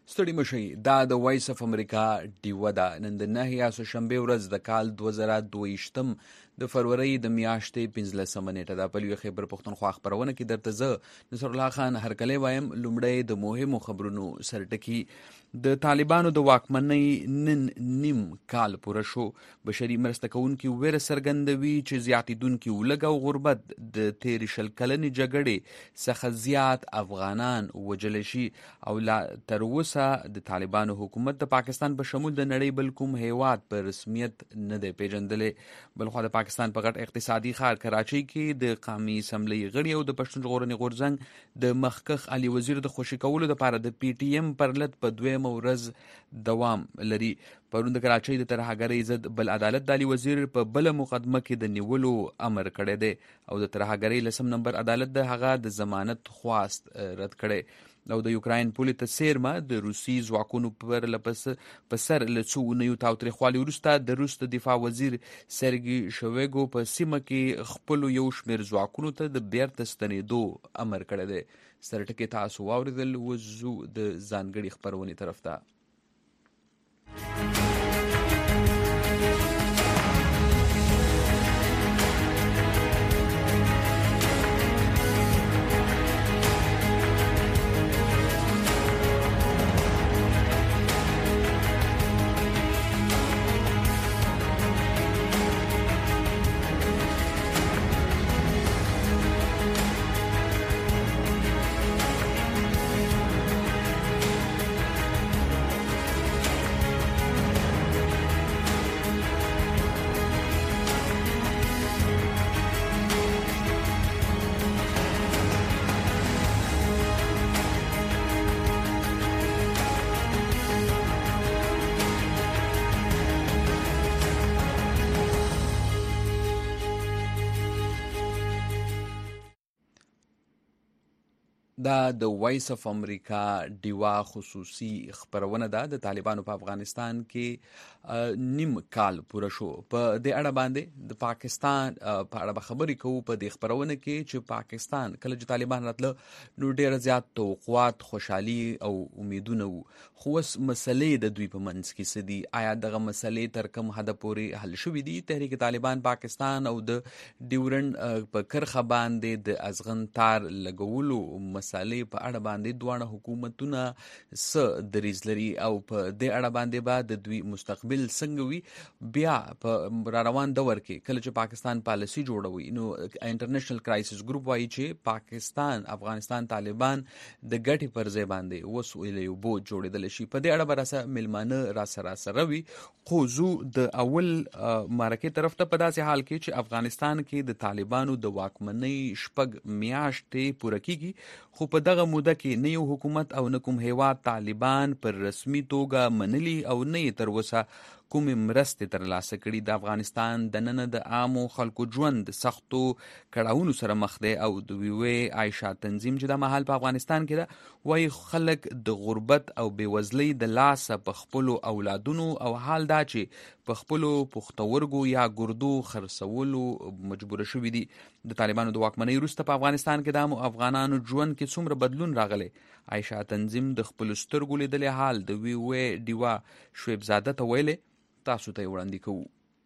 ستړي مشي دا د وایس اف امریکا ډیوه ده. نن د 9 شنبه ورځ د کال 2022 د فروری د میاشتې 15 نیټه ده. په لوی خیبر پښتونخوا خبرونه کې درته زه نصر الله خان هرکلی وایم. لومړی د مهمو خبرونو سرټکی. د طالبانو د واکمنۍ نن نیم کال پوره شو. بشري مرسته کوونکي ویره څرګندوي چې زیاتېدونکي ولږ او غربت د تېرې شل کلنې جګړې څخه زیات افغانان وژلی شي او لا تر اوسه د طالبانو حکومت د پاکستان په شمول د نړۍ بل کوم هیواد په رسمیت نه دی پیژندلی. بلخوا د پاکستان په غټ اقتصادي ښار کراچۍ کې د قومي اسمبلۍ غړي او د پښتون ژغورنې غورځنګ د مخکښ علي وزیر د خوشي کولو لپاره د پی ټی ایم پرلط په دویمه ورځ دوام لري. پرون د کراچۍ د ترهګرۍ ضد بل عدالت د علي وزیر په بله مقدمه کې د نیولو امر کړی دی او د ترهګرۍ 10 نمبر عدالت د هغه د ضمانت خواست رد کړی. او د یوکراین پولې ته څیرمه د روسي ځواکونو په سر له څو اونیو تاوتریخوالي وروسته د روس د دفاع وزیر سرګي شویګو په سیمه کې خپلو یو شمېر ځواکونو ته د بیرته ستنېدو امر کړی دی. سرټکي تاسو واورېدل. وزو د ځانګړي خپرونې طرف ته. دا د وایس اف امریکا ډیوا خصوصي خبرونه ده. د طالبانو په افغانستان کې نیم کال پوره شو. په دې اړه باندې د پاکستان په اړه خبرې کوو په دې خبرونه کې چې پاکستان کله چې طالبان راتله نو ډېر زیات توقعات، خوشحالي او امیدونه وو. خو اوس مسلې د دوی په منځ کې څه دي؟ آیا دغه مسلې تر کوم حده پورې حل شوي دي؟ تحریک طالبان پاکستان او د ډیورنډ په کرښه باندې د ازغن تار لګولو مسالې په اړه باندې دواړه حکومتونه څه دریځ لري او په دې اړه باندې به د دوی مستقبل څنګه وي. بیا په را روان دور کې کله چې پاکستان پالیسي جوړوي نو انټرنیشنل کرایسس ګروپ وایي چې پاکستان افغانستان طالبان د ګټې پر ځای باندې اوس ویلی اوبو جوړېدلی شي. په دې اړه به راسه میلمانه راسره وي. خو زو د اول مرکې طرف ته په داسې حال کې چې افغانستان کې د طالبانو د واکمنۍ 6 میاشتې پوره کیږي. خو په دغه موده کې نه یو حکومت او نه کوم هیواد طالبان پر رسمي توګه منلي او نه یې تر اوسه کومې مرستې ترلاسه کړي. د افغانستان دننه د عامو خلکو ژوند سختو کړاوونو سره مخ دی او د ویوې عایشه تنظیم چې دا مهال په افغانستان کې ده وایي خلک د غربت او بېوزلۍ د لاسه په خپلو اولادونو او حال دا چې په خپلو پښتورګو یا ګردو خرڅولو مجبوره شوي دي. د طالبانو د واکمنۍ وروسته په افغانستان کې د عامو افغانانو ژوند کې څومره بدلون راغلی؟ عایشه تنظیم د خپلو سترګو لیدلی حال د ویوې ډیوا شعیبزاده ته ویلی. تاسو ته وړاندې کوو.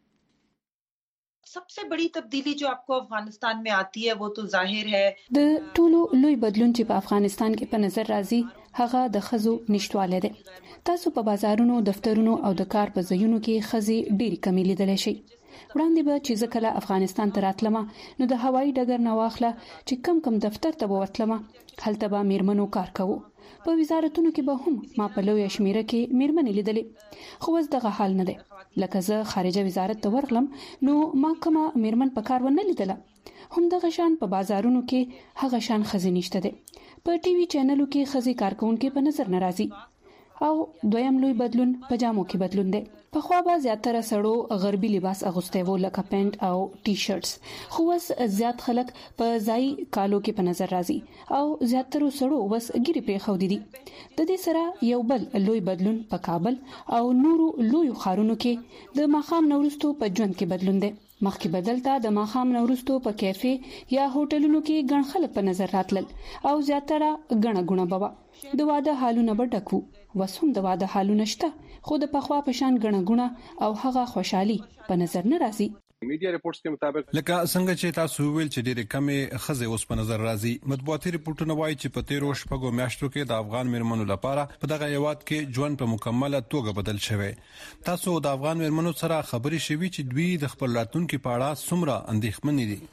सबसे बड़ी तब्दीली जो आपको अफगानिस्तान में आती है वो तो जाहिर है د ټولو لوی بدلون چې په افغانستان کې په نظر راځي هغه د ښځو نشټوالی دی. تاسو په بازارونو، دفترونو او د کار په ځایونو کې ښځې ډېرې کمې لیدلی شئ. وړاندې به چې زه کله افغانستان ته راتلمه نو د هوایي ډګر نه واخله چې کم دفتر ته به ورتلمه هلته به میرمنو کار کوو. په وزارتونو کې به هم ما په لویه شمیره کې میرمنې لیدلې. خو اوس دغه حال نه دی. لکه زه خارجه وزارت ته ورغلم نو ما کومه میرمن په کار ونه لیدله. هم دغه شان په بازارونو کې هغه شان ښځې نشته دی. په ټي وي چینلو کې ښځې کارکونکي په نظر نه راځي. او دویم لوی بدلون په جامو کې بدلون دی. پخوا به زیاتره سړو غربي لباس اغوستی وو لکه پینټ او ټي شرټس. خو اوس زیات خلک په ځای کالو کې په نظر راځي او زیاتره سړو اوس ګیرې پرېښودې دي. د دې سره یو بل لوی بدلون په کابل او نورو لویو ښارونو کې د ماښام نه وروسته په ژوند کې بدلون دی. مخکې بدلته د ماخام نورستو په کیفې یا هوټلونو کې ګڼ خلک په نظر راتلل او زیاتره غڼه غونه بوا د واده حالونه به ډکو وسوم د واده حالونه شته خو د پخوا په شان غڼه غونه او هغه خوشحالي په نظر نه راځي میډیا ریپورتس کې مطابق لکه څنګه چې تاسو ویل چې ډېرې کمې خزه اوس په نظر راځي مطبوعاتي ریپورتونه وایي چې په 13 شپږو میاشتو کې د افغان میرمنو لپاره په دغه هیواد کې ژوند په مکمله توګه بدل شوی تاسو د افغان میرمنو سره خبرې شوي چې دوی د خپل راتلونکو په اړه څومره اندېښمنې دي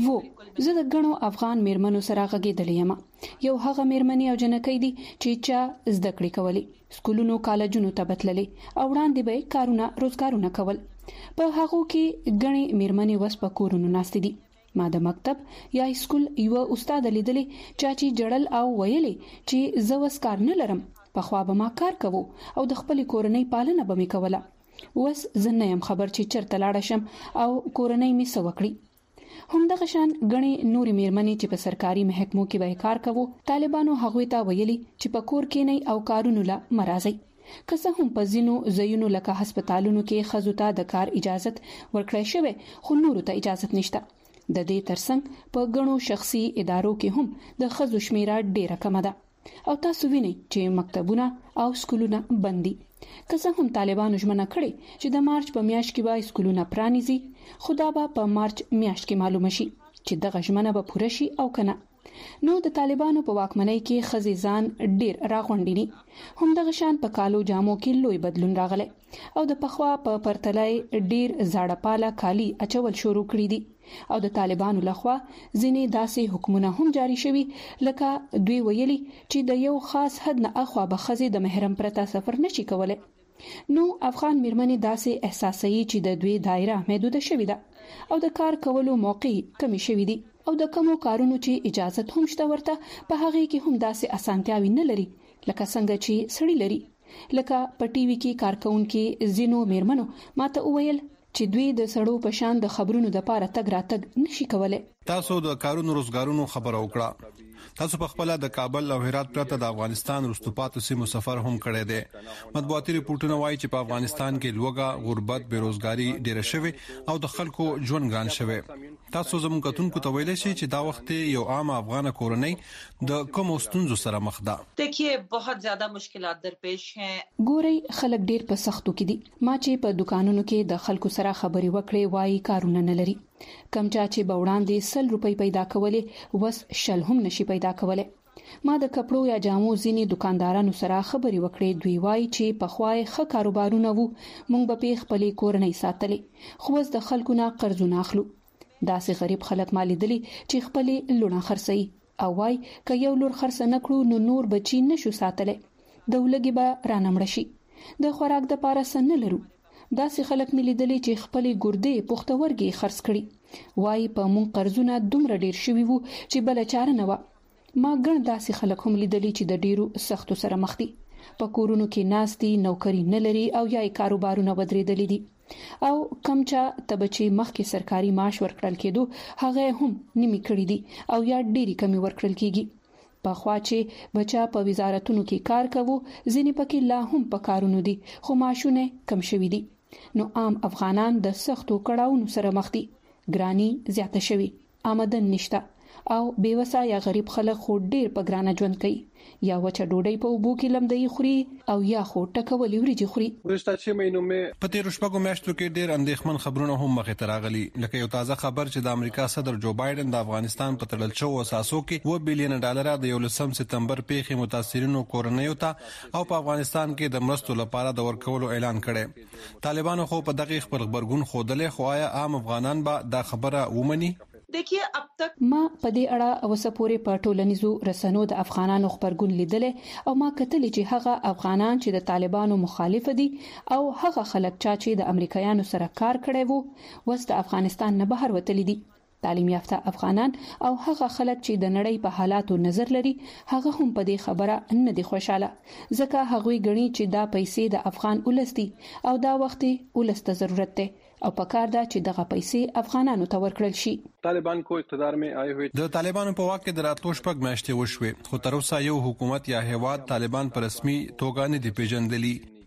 زه د غنو افغان میرمنو سره غږیدلې یم یو هغه میرمنې او جنکې دي چې چا زده کړې کولې سکولونو کالجونو ته بتللې او وړاندې به کارونه روزګارونه کول په هغه کې غني میرمنې وس په کورونو ناست دي ما د مکتب یا سکول یو استاد لیدلې چې جړل او ویلې چې زه وس کار نه لرم په خوا به ما کار کوو او د خپل کورنۍ پالنه به مې کوله وس زه نه يم خبر چې چرته لاړ شم او کورنۍ مې سوکړي همدغه شان غني نوري میرمنې چې په سرکاري محکمو کې به کار کوي طالبانو هغه ته ویلي چې په کور کې نه او کارونو لا مرزي که څه هم په ځینو ځایونو لکه هسپتالونو کې خزو ته د کار اجازه ورکړې شوی خو نورو ته اجازه نشته د دې ترڅنګ په غنو شخصي ادارو کې هم د خزو شمیره ډیره کم ده او تاسو وینئ چې مکتبونه او سکولونه بندي که څه هم طالبانو ژمنه کړې چې د مارچ په میاشت کې به سکولونه پرانیزي خدا به په مارچ میاشت کې معلوم شي چې دغه ژمنه به پوره شي او کنه نو د طالبانو په واکمنۍ کې خزیزان ډیر راغونډيني هم دغه شان په کالو جامو کې لوی بدلون راغلی او د پخوا په پرتلای ډیر زاړه پاله کالی اچول شروع کړی دي او د طالبانو لخوا ځینې داسې حکمونه هم جاری شوي لکه دوی ویلي چې د یو خاص حد نه اخوا به خزي د محرم پرته سفر نشي کولای نو افغان میرمنې داسې احساسوي چې د دوی دایره محدود شوې ده او د کار کولو موقع کمی شوې دي او د کومو کارونو چې اجازه هم شته ورته په هغه کې هم داسې اسانتیاوي نه لري لکه څنګه چې سړی لري لکه په ټي وي کې کارکونکو زینو میرمنو ماته وویل چې دوی د سړو په شان د خبرونو د پاره تګ راتګ نشي کولای تاسو د کارونو روزګارونو خبر وکړه تاسو په خپل د کابل او هرات پرته د افغانستان رستوپاتو سیمو سفر هم کړی دی مطبوعاتي ریپورتونه وایي چې په افغانستان کې لوګه غربت بیروزګاری ډیره شوی او د خلکو ژوند ګران شوی تاسو زموږ کتونکو ته ویل شي چې دا وخت یو عام افغان کورنۍ د کوم ستونزو سره مخ ده देखिए बहुत ज्यादा मुश्किलात درپیش हैं ګوري خلک ډیر په سختو کې دي ما چې په دکانونو کې د خلکو سره خبري وکړې وایي کارونه نه لري کم چې به وړاندې 100 روپۍ پیدا کولې وس شل هم نشي پیدا کولای ما د کپړو یا جامو ځینې دکاندارانو سره خبري وکړې دوی وایي چې په خوای ښه کاروبارونه وو مونږ به په خپل کورنۍ ساتلې خو اوس د خلکو نه قرضونه اخلو داسې غریب خلک مالي دي چې خپل لونه خرڅي او وای ک یو لور خرڅ نه کړو نو نور بچی نشو ساتلې د ولګي به رانمړ شي د خوراک د پاره سن لرو داسې خلک ملي دي چې خپل ګردې پختورګي خرڅ کړي وای په مون قرضونه دومره ډیر شوي وو چې بل چاره نه و ما ګڼ داسې خلک هم لیدلي چې د ډیرو سختو سره مخ دي په کورونو کې ناستي نوکری نه لري او یا کاروبارونه بدرېدلې دي او کم چې تبچې مخکې سرکاري معاش ورکړل کېدو هغه هم نیمه کړی دي او یا ډېری کمی ورکړل کېږي په خوا چې بچا په وزارتونو کې کار کوي ځینې پکې لا هم په کارونو دي خو معاشونه کم شوي دي نو عام افغانان د سختو کړهونو سره مخ دي ګرانی زیاته شوي آمدن نشته او بیوسا یا غریب خلک خو ډیر په ګرانه ژوند کوي یا وچه ډوډۍ په وبو کې لمدې خوري او یا خو ټکولې وریجې خوري ورسته 6 مهینو مې په 13 شپږو میاشتو کې ډیر اندېښمن خبرونه هم مخې ته راغلي لکه یو تازه خبر چې د امریکا صدر جو بایدن د افغانستان په تړل شوو اساسو کې 2 بلین ډالر د 11 سپتمبر پیښې متاثرینو کورنیو ته او په افغانستان کې د مرستو لپاره د ورکولو اعلان کړي طالبانو خو په دغه خبر خبرګون خوده خو آیا عام افغانان به دا خبره ومني देखिए अब तक ما په دې اړه اوسه پورې په ټولنیزو رسنیو د افغانانو خبرګون لیدل او ما کتل چې هغه افغانان چې د طالبانو مخالف دي او هغه خلک چې د امریکایانو سره کار کړي وو وست افغانستان نه بهر وتلي دي تعلیم یافته افغانان او هغه خلک چې د نړۍ په حالاتو نظر لري هغه هم په دې خبره نه دي خوشاله ځکه هغه غني چې دا پیسې د افغان ولستي او دا وخت ولسته ضرورت ده او پکار دا چې دغه پیسې افغانانو ته ورکړل شي طالبان کو اقتدار میں آئے ہوئے د طالبانو په واک کې د راتلو شپږ میاشتې وشوي خو تر اوسه یو حکومت یا هیواد طالبان پر رسمي توګه نه دی پیژندلی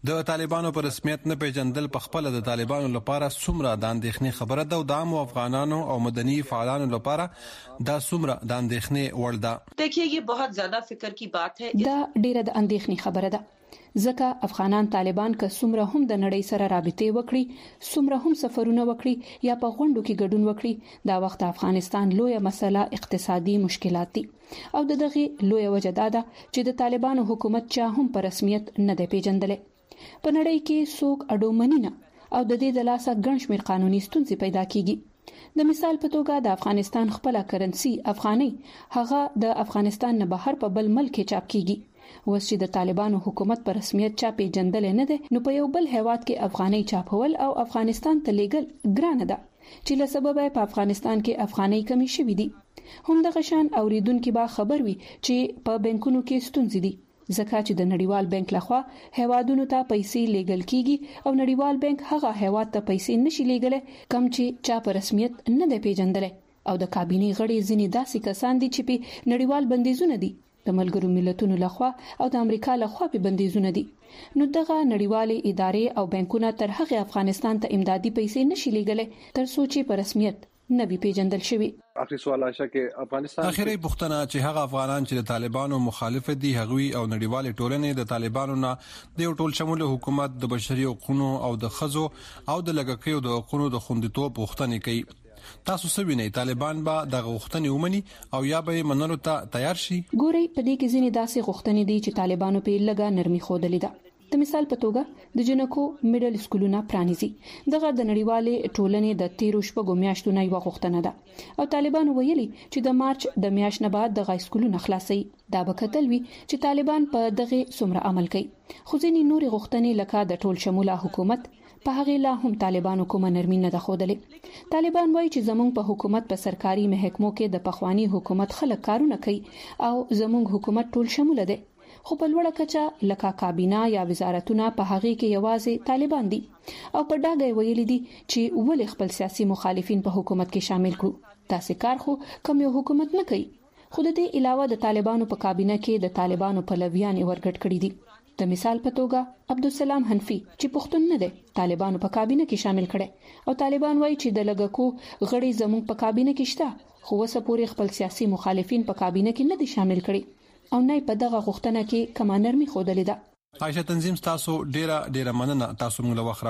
د طالبانو پر رسمیت نه پیژندل په خپل د طالبانو لپاره څومره د اندېښنې خبره ده او د عامو افغانانو او مدني فعالانو لپاره دا څومره د اندېښنې وړ ده؟ देखिए ये बहुत ज्यादा फिक्र की बात है। دا ډیره د اندېښنې خبره ده ځکه افغانان طالبان که څومره هم د نړۍ سره رابطې وکړي څومره هم سفرونه وکړي یا په غونډو کې ګډون وکړي دا وخت افغانستان لویه مسله اقتصادي مشکلات دي او دغه لویه وجه ده چې د طالبانو حکومت چا هم په رسمیت نه دی پیژندل په نړۍ کې څوک اډومنی نه او د دې د لاسه ګڼ شمېر قانوني ستونزې پیدا کیږي د مثال په توګه د افغانستان خپل کرنسي افغاني هغه د افغانستان نه بهر په بل ملک کې چاپ کیږي اوس چې د طالبانو حکومت په رسمیت چا پیژندل نه ده نو په یو بل هیواد کې افغاني چاپول او افغانستان ته لیګل ګرانه ده چې له سبب په افغانستان کې افغاني کمی شوې دي همدغه شان اوریدونکو به خبر وي چې په بانکونو کې ستونزې دي ځکه چې د نړیوال بانک لخوا هیوادونو ته پیسې لیږل کیږي او نړیوال بانک هغه هیواد ته پیسې نشي لیږل کم چې چا په رسمیت نه دی پیژندل او د کابینې غړي ځینې داسې کسان دي چې په نړیوال بندیزونه دي د ملګرو ملتونو لخوا او د امریکا لخوا په بندیزونه دي نو دغه نړیوالې ادارې او بانکونه تر هغه افغانستان ته امدادي پیسې نشي لیږل تر څو چې په رسمیت نبی پیژندل شوی. اخري سوال عائشہ کې افغانستان اخیری پوښتنه چې هغه افغانان چې د طالبانو مخالف دي هغوی او نړیوال ټولنې د طالبانو نه د یو ټول شمول حکومت د بشري حقوقو او د خزو او د لګکیو د حقوقو د خوندیتوب غوښتنې کوي تاسو څه وینئ طالبان به د غوښتنې ومني او یا به منلو ته تیار شي؟ ګوري په دې کې ځینې داسې غوښتنې دي چې طالبانو په لګا نرمي خودلې ده د مثال په توګه د جنکو میډل سکولونه پرانیزي دغه د نړیوالې ټولنې د 13 شپږو میاشتو نه یو غوښتنه ده او طالبان ویلي چې د مارچ د میاشت نه بعد د سکولونه خلاصي دا به کتل وی چې طالبان په دغه څومره عمل کوي خو ځینې نوري غوښتنې لکه د ټول شموله حکومت په هغه لا هم طالبانو کومه نرمي نه ده خودلې طالبان وایي چې زمونږ په حکومت په سرکاري محکمو کې د پخوانی حکومت خلک کارونه کوي او زمونږ حکومت ټول شموله ده خو په لوړه کچه لکه کابینه یا وزارتونه په هغه کې یوازې طالبان دي او په ډاګه ویلي دي چې ولې خپل سیاسي مخالفین په حکومت کې شامل کړو تاسو کار خو کوم یو حکومت نه کوي خو د دې علاوه د طالبانو په کابینه کې د طالبانو پلویان ورګډ کړي دي د مثال په توګه عبدالسلام حنفي چې پښتون نه دی طالبانو په کابینه کې شامل کړي او طالبان وایي چې د لګکو غړي زموږ په کابینه کې شته خو وسه پورې خپل سیاسي مخالفین په کابینه کې نه دي شامل کړي او نه په دغه غوښتنه کې کمانر می خودلې ده عائشہ تنظیم تاسو ډیره مننه تاسو موږ له وخت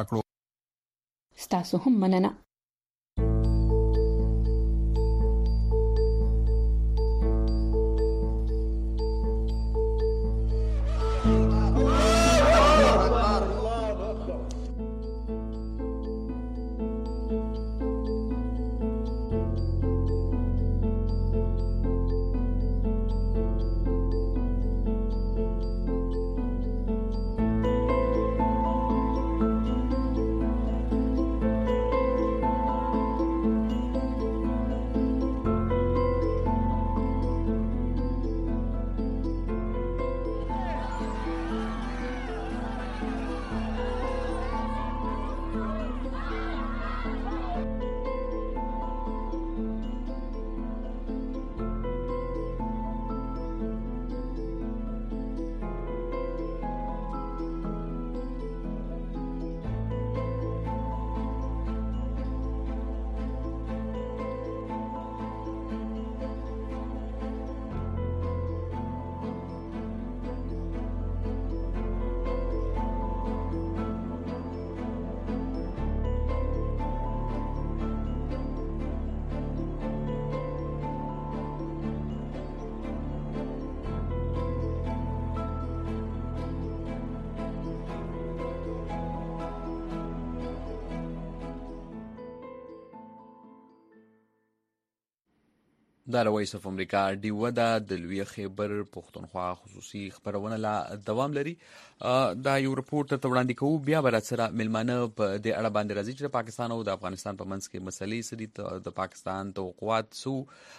راکړو تاسو هم مننه د وایس اف امریکا ډیوه د لوی خیبر پښتونخوا خصوصي خبرونه لا دوام لري دا یو رپورت ته وړاندې کوو بیا به سره ملمانه په د اړه باندې راځي چې پاکستان او د افغانستان په منځ کې مسلې سړي د پاکستان توقعات سو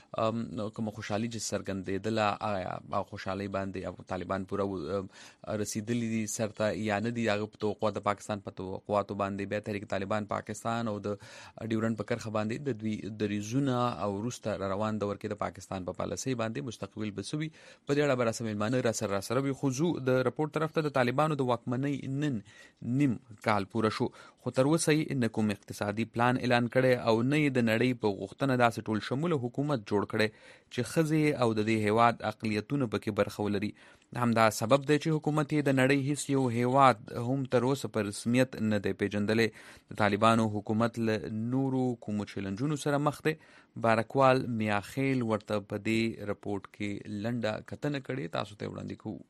کوم خوشحالي چې سرګندېدله او خوشحالي باندې طالبان پورا رسیدلی دي سرته یا نه دي هغه توقع د پاکستان په توقعات باندې به تحریک طالبان پاکستان او د ډیورن په کرخه باندې د دوی د ریزونه او روسته روان دور دور کې د پاکستان په پالیسۍ باندې مستقبل بسوي په دې اړه برسمه معنی را سره وي خو د رپورت طرف ته د طالبانو د واکمنۍ نن نیم کال پوره شو خو تر اوسه یې کوم اقتصادي پلان اعلان کړي او نه د نړۍ په غوښتنه داسې ټول شموله حکومت جوړ کړي چې ښځې او د دې هیواد اقلیتونو پکې برخه ولري همدا سبب دی چې حکومت د نړۍ هیڅ یو هیواد هم تر اوسه په رسمیت نه دی پیژندلی د طالبانو حکومت له نورو کومو چیلنجونو سره مخ دی بارکوال میاخیل ورته په دې رپورت کې لنډه کتنه کړې تاسو ته وړاندې کوو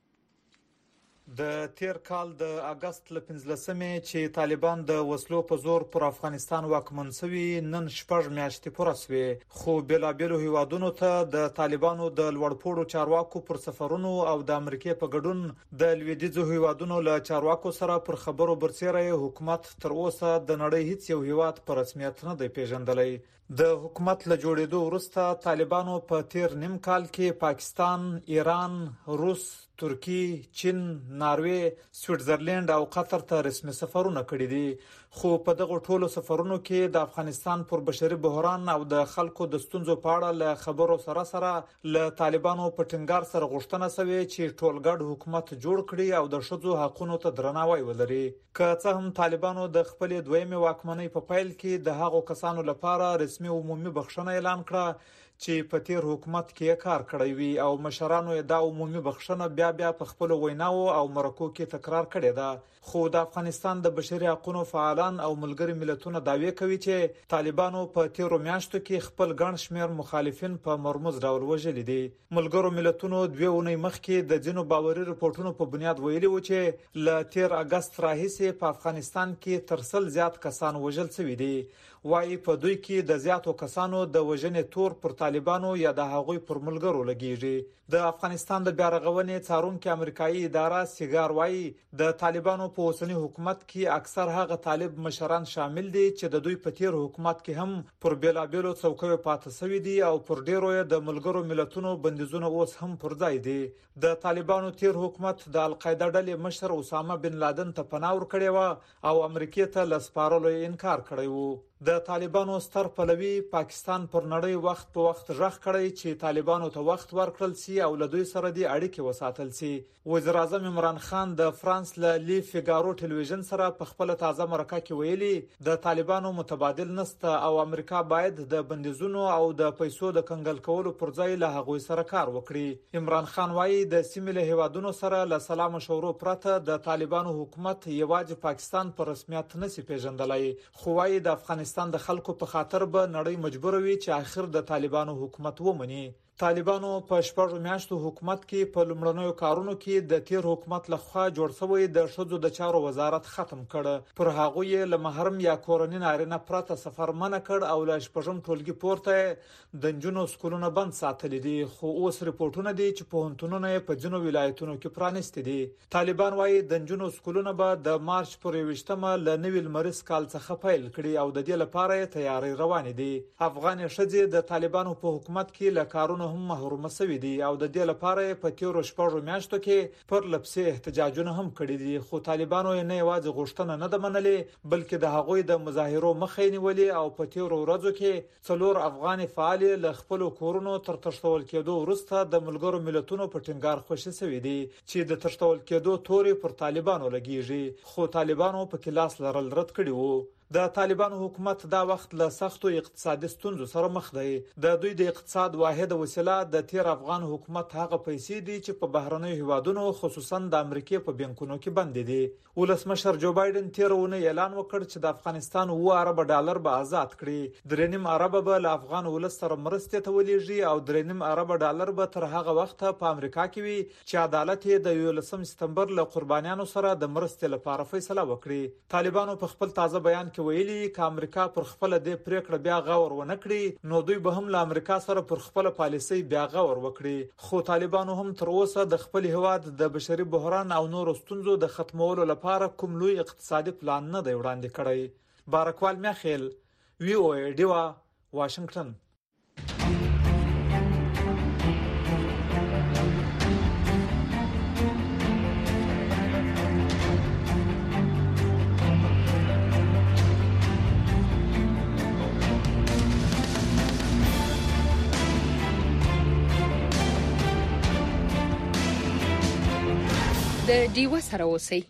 د تیر کال د اگست ل 15مې چې طالبان د وسلو په زور پر افغانستان واکمن شوي نن شپږ میاشتې پوره شوې خو بېلابېلو هیوادونو ته د طالبانو د لوړپوړو چارواکو پر سفرونو او د امریکای په ګډون د لویدیځو هیوادونو له چارواکو سره پر خبرو برسېره حکومت تر اوسه د نړۍ هیڅ یو هیواد په رسمیت نه دی پیژندلی د حکومت له جوړېدو وروسته طالبانو په تیر نیم کال کې پاکستان، ایران، روس، ترکی، چین، ناروې، سویټزرلند او قطر ته رسمي سفرونه کړي دي خو په دغه ټولو سفرونو کې د افغانستان پر بشري بحران او د خلکو د ستونزو په اړه له خبرو سره له طالبانو په ټینګار سره غوښتنه شوې چې ټولګډ حکومت جوړ کړي او د ښځو حقوقو ته درناوی ولري که څه هم طالبانو د خپل دویمه واکمنۍ په پیل کې د هغو کسانو لپاره رسمي عمومي بخښنه اعلان کړه چې په تیر حکومت کې کار کړی وي او مشرانو یې دا عمومي بخښنه بیا په خپل ویناو او مرکو کې تکرار کړې ده خو د افغانستان د بشري حقوقو فعالان او ملګری ملتونه دعوی کوي چې طالبانو په تیرو میاشتو کې خپل ګڼ شمېر مخالفین په مرموز ډول وژلي دي ملګرو ملتونو 2 اونۍ مخکې د ځینو باوري رپورټونو په بنیاد ویلي و چې ل تیر اگست راهیسې په افغانستان کې تر 100 زیات کسان وژل شوي دي وايي په دوی کې د زیاتو کسانو د وژنې تور پر طالبانو یا د هغوی پر ملګرو لګیږي د افغانستان د بیارغونې څارونکو امریکایي اداره سیګار وايي د طالبانو په اوسنی حکومت کې اکثر هغه طالب مشران شامل دي چې د دوی په تیر حکومت کې هم پر بیلابېلو څوکیو پاتې شوي دي او پر ډیرو د ملګرو ملتونو بندیزونه اوس هم پر ځای دي د طالبانو تیر حکومت د القاعده ډلې مشر اسامه بن لادن ته پناه ورکړې و او امریکای ته لسپارلو انکار کړی و د طالبانو ستر پلوي پاکستان پر نړۍ وخت په وخت ژغ کړی چې طالبانو ته وخت ورکړل سي او له دوی سره د اړیکې وساتل سي وزیر اعظم عمران خان د فرانس له لی فیګارو ټلویزیون سره په خپل تازه مرکه کې ویلي د طالبانو متبادل نسته او امریکا باید د بندیزونو او د پیسو د کنګل کولو پر ځای له هغوی سره کار وکړي عمران خان وايي د سیمې له هیوادونو سره له سلام مشورو پرته د طالبانو حکومت یوازې پاکستان پر رسمیت نشي پیژندلای خو وايي د افغانستان د خلکو په خاطر به نړۍ مجبور وي چې آخر د طالبانو حکومت ومني طالبانو په شپږ میاشتو حکومت کې په لومړنیو کارونو کې د تیر حکومت لخوا جوړ شوی د ښځو د چارو وزارت ختم کړ پر هغه له محرم یا کورنۍ نارینه پرته سفر منع کړ او له شپږم ټولګي پورته د جنونو سکولونه بند ساتل دي خو اوس رپورټونه دي چې پوهنتونونه په جنو ولایتونو کې پرانیستي دي طالبان وايي د جنونو سکولونه به د مارچ پر 20مه له نوي لمریز کال څخه پیل کړي او د دې لپاره تیاری روان دي افغان ښځې د طالبانو په حکومت کې له کارونو هم محروم شوي دي او د دې لپاره په تیرو شپږو میاشتو کې پر لپسې احتجاجونه هم کړي دي خو طالبانو نه یوازې غوښتنه نه ده منلې بلکې د هغوی د مظاهرو مخې نیولې او په تیرو ورځو کې 4 افغان فعال له خپل کورونو تر تشتول کېدو وروسته د ملګرو ملتونو په ټینګار خوشي شوي دي چې د تشتول کېدو توري پر طالبانو لګیږي خو طالبانو په کلاس لرل رد کړي وو د طالبانو حکومت دا وخت له سختو اقتصادي ستونزو سره مخ دی د دوی د اقتصاد واحده وسیله د تیر افغان حکومت هغه پیسې دي چې په بهرنیو هیوادونو خصوصا د امریکای په بانکونو کې بند دي ولسمشر جو بایدن تیرونه اعلان وکړ چې د افغانستان 2 ارب ډالر به آزاد کړي 3.5 ارب به له افغان ولس سره مرستې ته ولېږي او 3.5 ارب ډالر به تر هغه وخت په امریکا کې وي چې عدالت د 11 سپتمبر له قربانیانو سره د مرستې لپاره فیصله وکړي طالبانو په خپل تازه بیان ویلي ک امریکا پر خپل د پریکړه بیا غور ونه کړي نو دوی به هم له امریکا سره پر خپل پالیسي بیا غور وکړي خو طالبانو هم تر اوسه د خپل هواد د بشري بحران او نور ستونزو د ختمولو لپاره کوم لوی اقتصادي پلان نه دی وړاندې کړی بارکوال میاخیل وی او ای ډیوا واشنگټن د ډیوه سره اوسئ.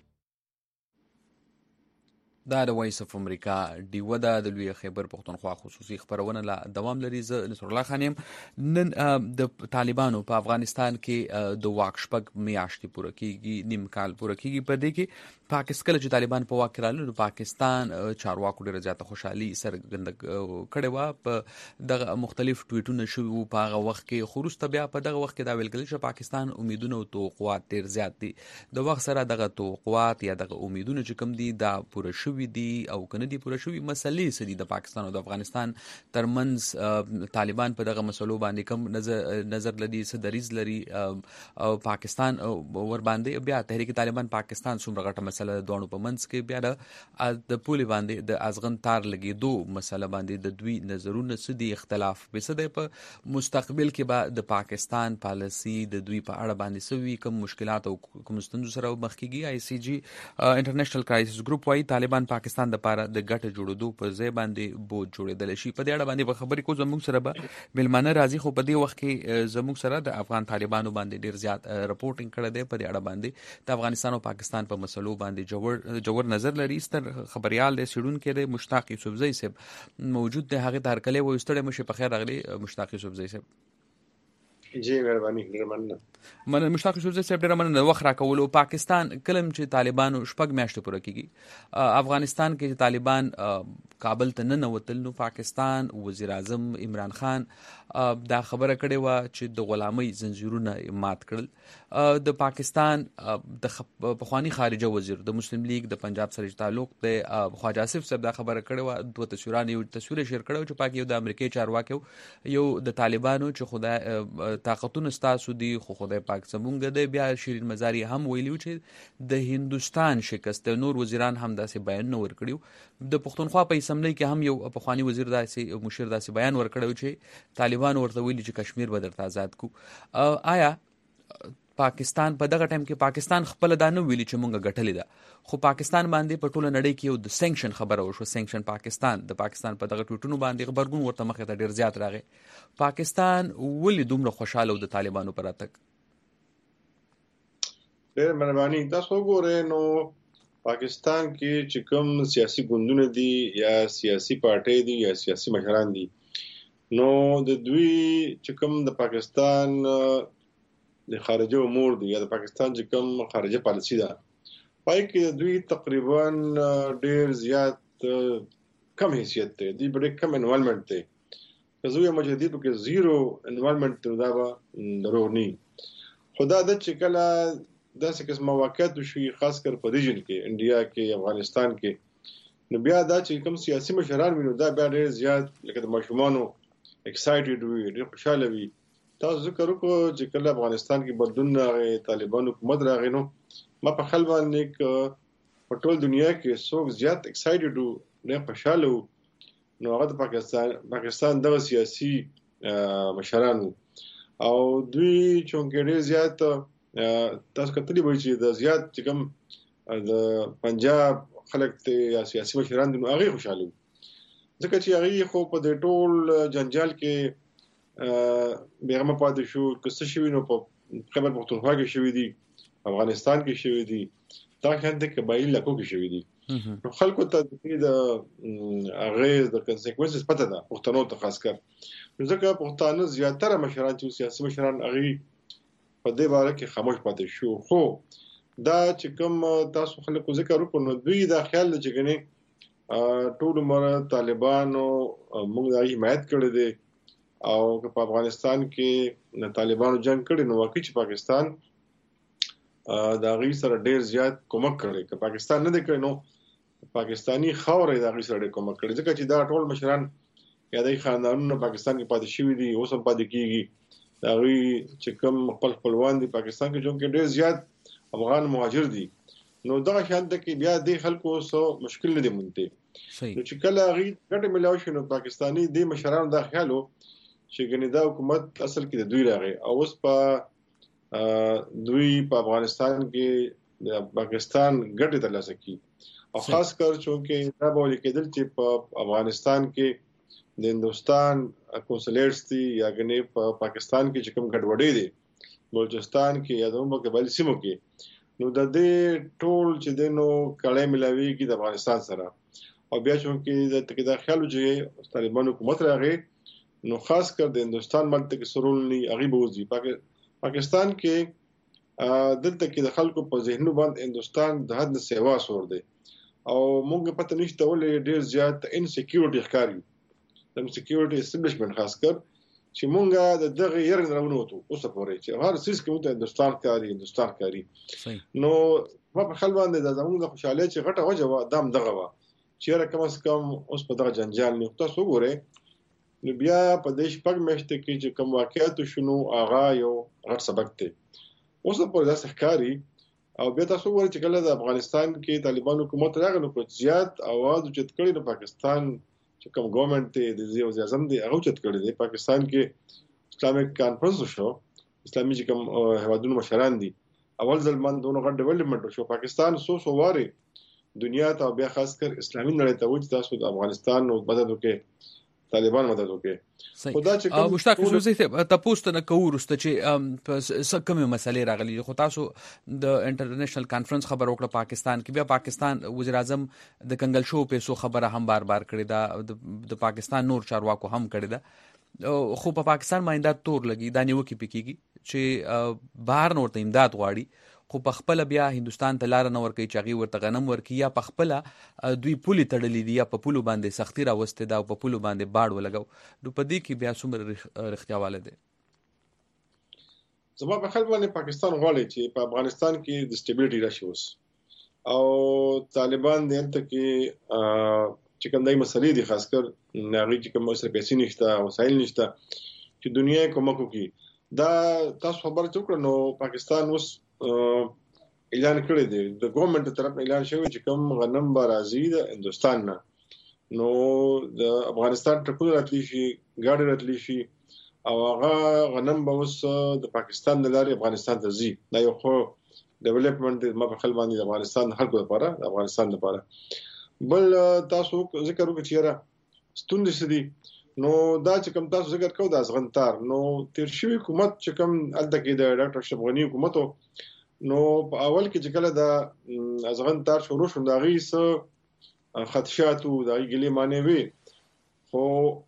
دا د وایس اف امریکا ډیوه د لوی خیبر پښتونخوا خصوصي خبرونه لا دوام لري. زه نصر الله خان یم. نن د طالبانو په افغانستان کې د واک شپږ میاشتې پوره کیږي، نیم کال پوره کیږي. په دې کې پاکستان چې طالبان په واک رالو نو پاکستان چارواکو ډیره زیاته خوشحالي څرګنده کړې وه. په دغه مختلف ټویټونه شوي وو په هغه وخت کې، خو وروسته بیا په دغه وخت کې دا ویل کېدل چې پاکستان امیدونه او توقعات ډیر زیات دي. د وخت سره دغه توقعات یا دغه امیدونه چې کوم دي دا پوره شوي دي او کنه دي پوره شوي. مسلې څه دي د پاکستان او د افغانستان ترمنځ؟ طالبان په دغه مسلو باندې کوم نظر لري، څه دریځ لري او پاکستان ور باندې بیا تحریک طالبان پاکستان څومره غټه مسله دوانو په منځ کې بیا د پولې باندې د ازغن تار لګېدو مسله باندې د دوی نظرونه څه دي، اختلاف به څه دی، په مستقبل کې به د پاکستان پالیسي د دوی په اړه باندې څه وي، کوم مشکلات او کوم ستونزو سره مخ کېږي. آی سی جی انټرنیشنل کرایسس ګروپ وايي طالبان پاکستان د پاره د ګټ جوړېدو په ځای باندې بوج جوړېدل شي. په دې اړه باندې به خبرې کوو. زموږ سره به ملمانه راځي، خو په دې وخت کې زموږ سره د افغان طالبانو باندې ډیر زیات رپورټینګ کړی دی. په دې اړه باندې د افغانستان او پاکستان په مسلو باندې جوړ نظر لري. ستر خبريال دی سیډونکو دی مشتاق یوسفزئی صاحب موجود دی. هغه تارکلې و استړی مشه په خیر راغلی مشتاق یوسفزئی صاحب. جی مهرباني من مشتاق یوسفزئی صاحب ډیر مننه وخت راکولو. پاکستان کلم چې طالبانو شپږ میاشتې پوره کیږي، افغانستان کې چې طالبان کابل ته نه وتل نو پاکستان وزیر اعظم عمران خان دا خبره کړې و چې د غلامۍ زنجیرونه مات کړل. د پاکستان د پخوانی خارجه وزیر د مسلم لیگ د پنجاب سره تعلق د خواجه آصف صاحب دا خبره کړې و. دوه تصویرونه یو تصویر شیر کړو چې پاک یو د امریکای چارواکي یو د طالبانو چې خدای طاقتونه ستاسو دي خو خدای پاک زمونږ دی. بیا شیرین مزاری هم ویلیو چې د هندستان شکست نور وزیران هم داسې بیان نه ورکړیو. د پښتونخوا په اسمبلی کې هم یو پخوانی وزیر داسې مشیر داسې بیان ورکړیو چې طالبان ورته ویلي چې کشمیر به درته آزاد کو. آیا پاکستان په دغه ټایم کې پاکستان خپل دا نه ویلي چې مونږه ګټلې ده، خو پاکستان باندې په ټوله نړۍ کې یو د سینکشن خبره وشو، سینکشن پاکستان د پاکستان په دغه ټوټونو باندې خبرګون ورته مخې ته ډیر زیات راغی. پاکستان ولې دومره خوشاله و د طالبانو پر اتک؟ ډیر مهرباني. تاسو وګورئ نو پاکستان کې چې کوم سیاسي ګوندونه دي یا سیاسي پارټي دي یا سیاسي مشران دي نو د دوی چې کوم د پاکستان د خارجه امور دي یا د پاکستان چې کوم خارجه پالیسی ده پای کې دوی تقریبا ډیر زیات کم حیثیت ته دي، ډېر کم انوالمنت ته. که زه یم چې دې په زیرو انوالمنت دا به دروغ نه. خدا د چې کله داسې قسمه واقعیت وشي خاص کر په ریجن کې انډیا کې افغانستان کې نو بیا دا چې کوم سیاسي مشران وینو دا بیا ډیر زیات لکه د ماشومانو ایکسایټډ وي، ډیر خوشاله وي. تاسو ذکر وکړو چې کله افغانستان کې بدلون راغی، طالبانو حکومت راغی، نو ما په خپل باندې په ټول دنیا کې څوک زیات ایکسایټډ وو، ډیر خوشاله وو، نو هغه د پاکستان دغه سیاسي مشران او دوی چې ډیر زیات تاسو کتلی وایي چې د زیات چې کوم د پنجاب خلک ته یا سیاسي مشران دي هغه خوشاله وو ځکه چې هغه خو په دې ټول جنجال کې بیرمه پاتې شو. کسه شوی نو په خبر پښتونخوا کې شوی دي، افغانستان کې شوی دي، دا خنده قبایل لکو کې شوی دي. نو خلکو ته د اغیز د کنسیکوینسز پته ده پښتنو ته خاص کر ځکه پښتانه زیاتره مشران چې سیاسي مشران هغه په دې باره کې خاموش پاتې شو. خو دا چې کوم تاسو خلکو ذکر وکړو نو دوی دا خیال چې کنه ټول عمر طالبانو موږ د حمایت کړی دی او په افغانستان کې طالبانو جنگ کړي نو واقعي چې پاکستان دا غي سره ډیر زیات کومک کړي. که پاکستان نه دی کړی نو پاکستانی خاورې دا غي سره ډیر کومک کړي ځکه چې دا ټول مشران یا د خاندانونو پاکستان کې پاتې شوی دي اوس هم پاتې کیږي. دا غي چې کوم خپلوان دي پاکستان کې جو کې ډیر زیات افغان مهاجر دي نو دا شانت کې بیا د خلکو سو مشکل نه دي مونته. نو چې کله غي ګټه ملاوي شنو پاکستانی د مشرانو دا خیالو چې ګنې دا حکومت اصل کې د دوی راغی او اوس په دوی په افغانستان کې د پاکستان ګټه ترلاسه کی او خاص کر چې دا به لیکدل چې په افغانستان کې د هندستان کنسولیټس دي یا ګنې په پاکستان کې چې کوم ګډوډي دي بلوچستان کې یا د قبایلی سیمو کې نو د دې ټول چې د نو کړه ملاويږي د افغانستان سره او بیا چې د تکدا خیال چې طالبان حکومت راغی نو خاص کر د هندستان ملک کې سرول نه غریب وځي پاکستان کې دلته کې د خلکو په ذهنو باندې هندستان د حد سیوا سور دی او موږ پته نشته ولې ډیر زیات انسکیورټي ښکاري د انسکیورټي اسټابلیشمنت خاص کر چې موږ د دغه ير نه راونوتو اوس پورې چې هر څه کې موږ هندستان کاری نو په خپل باندې د زموږ د خوشاله چې غټه وجه دام دغه وا چې کم از کم اوس په دغه جنجال نه تاسو وګورئ نو بیا په دې شپږ میاشتې کې چې کوم واقعیت شنو آغا یو غټ سبق دی اوس په داسې ښکاری او بیا تاسو وګورئ چې کله د افغانستان کې طالبان حکومت راغی نو په زیات आवाज اوچت کړي نو پاکستان چې کوم ګورنمنت دی د وزیر اعظم دی هغه اوچت کړي دی پاکستان کې اسلامیک کانفرنس شو اسلامي چې کوم هوادونو مشران دي اول ځل باندې دونه غټ ډیولپمنٹ شو پاکستان سو واره دنیا ته بیا خاص کر اسلامي نړۍ ته وځي تاسو د افغانستان او مدد وکړي طالبان مدد وکړي خدا چې مشتاق خصوصي ته تاسو نه کوورسته چې کومه مسلې راغلي خو تاسو د انټرنیشنل کانفرنس خبر وکړه پاکستان کې بیا پاکستان وزیر اعظم د کنګل شو پیسو خبره هم بار کړې ده د پاکستان نور چارواکو هم کړې ده خو په پاکستان باندې تور لګي دا نیو کې پکېږي چې بهر نور ته امداد غواړي خو په خپل بیا هندستان ته لار نه ورکي چاغي ورته غنم ورکي یا په خپل دوی پولي تړلې دي یا په پولو باندې سختي راوسته دا په پولو باندې باډ ولګاو نو په دې کې بیا څومره رښتیاواله ده زما په خپل باندې پاکستان غواړي چې په افغانستان کې د سټیبিলিټي راشي اوس او طالبان دلته کې چې کوم دای مسلې دي خاص کر ناغي چې کوم سره پیسې نشته وسایل نشته چې دنیا کومه کوي دا تاسو خبره وکړه نو پاکستان اوس اعلان کړی دی د ګورنمنت طرف اعلان شوی چې کوم غنم بارازي د هندستان نه نو د افغانستان ټکول راتلی شي ګاډي راتلی شي او هغه غنم به اوس د پاکستان د لارې افغانستان ته ځي دا یو خو ډیولپمنٹ ما په خپل باندې د افغانستان خلکو لپاره د افغانستان لپاره بل تاسو ذکر وکړئ چې ستوندې سدي نو دا چې کوم تاسو ذکر کوو د ازغنتار نو تیر شوی حکومت چې کوم الته کې د ډاکټر اشرف غنی حکومت نو په اول کې چې کله د ازغنتار شروع شو دا غي څه خدشاتو دا غلي معنی وي خو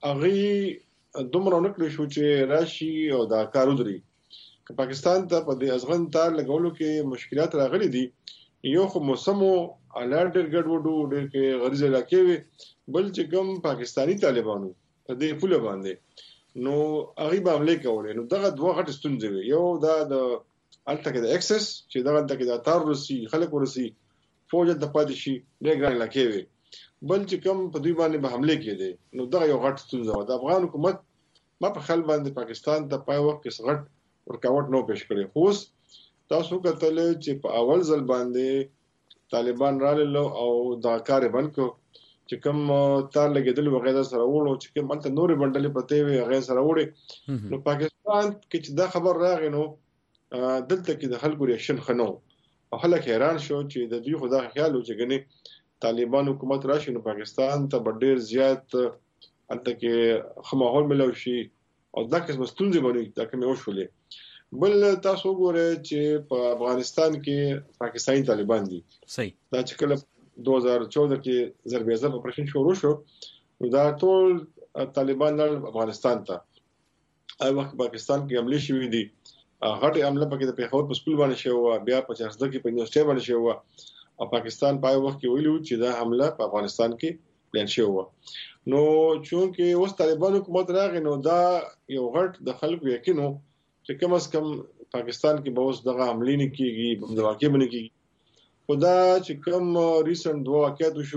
هغه دومره نکړي شو چې راشي او دا کارو دري که پاکستان ته په دې ازغنتار لګولو کې مشکلات راغلي دي یو خو موسمو الارټ ګډوډو ډېر کې غریزه راکوي بل چې کوم پاکستانی طالبانو په دې پوله باندې نو هغه به عمله کولې نو دغه دوه غټ ستونزې وي یو دا د الته کې د اکسس چې دغه الته کې د تار روسي خلک ورسي فوج د پاتې شي ډېر لکوي بل چې کوم په دوی باندې به حمله کېده نو دغه یو غټ ستونزه و د افغان حکومت ما په خپل باندې پاکستان ته پای وخت کې غټ ورکاوټ نو پېښ کړی خو تاسو کتل چې په اول ځل باندې طالبان رالو او دا کار بند کو چې کوم تار لګیدل وغیرہ سره وړو چې کوم انت نورې بندلې پته وي هغه سره وړي نو پاکستان کې چې دا خبر راغی نو دلته کې د خلکو ریاکشن خنو او خلک حیران شو چې د دوی خدا خیال و چې غني طالبان حکومت راشي نو پاکستان ته ډېر زیات انت کې خماحول ملو شي او دا کې مستونزې باندې دا کومه وشولې بل تاسو ګورئ چې په افغانستان کې پاکستاني طالبان دي صحیح دا چې کله 2014 کې ضربېزه اپریشن شروع شو نو دا ټول طالبان له افغانستان ته هغه وخت پاکستان کې حمله شوې دي هغه حمله پکې د پیښور په سکول باندې شو بیا په 40 کې په یونیورسيټي باندې شو او پاکستان په وخت کې ویلو چې دا حمله په افغانستان کې پلان شو نو چې اوس طالبان حکومت راغی نو دا یو غټ د خلکو یقینو چې کم از کم پاکستان کې به اوس دغه حمله نه کیږي د واقع باندې کیږي خدا چې کوم ریسنت دوه واقعیت شو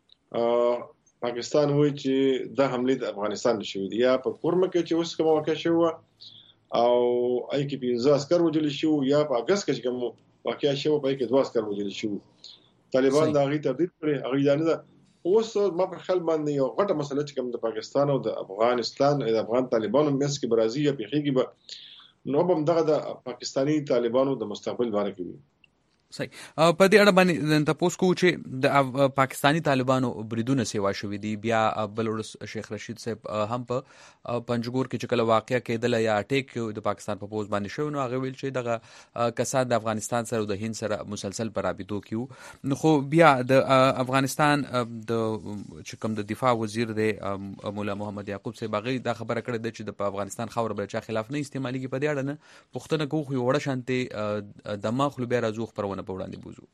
پاکستان وایي چې د حمله د افغانستان شوې دي یا په کورمه کې چې اوس کوم واقع شو او اې کې 15 عسكر وجل شو یا په اگست کې کوم واقع شو په کې 2 عسكر وجل شو طالبان دا غي تبدیل کړي هغه نه ده اوس ما په خپل باندې یو غټه مسله چې کوم د پاکستان او د افغانستان د افغان طالبانو مس کې برازي یا پیخيږي به نو به دغه د پاکستانی طالبانو د مستقبل باره کې صحیح. په دې اړه باندې تاسو کو چې د پاکستانی طالبانو بریدونه سیوا شوې دي، بیا بلوړ شیخ رشید صاحب هم په پنجګور کې چې کله واقعیا کېدل یا اٹیک د پاکستان په پوز باندې شو، نو هغه ویل چې دغه کسات د افغانستان سره او د هند سره مسلسل پر رابطو کیو. نو خو بیا د افغانستان د چې کوم د دفاع وزیر دی مولا محمد یعقوب صاحب هغه دا خبره کړې ده چې د افغانستان خاور بل چا خلاف نه استعمالي کې. په دې اړه نه پښتنه کوو خو وړه شانته دماغ خو بیا راځو خبرونه په وړاندې بوزو.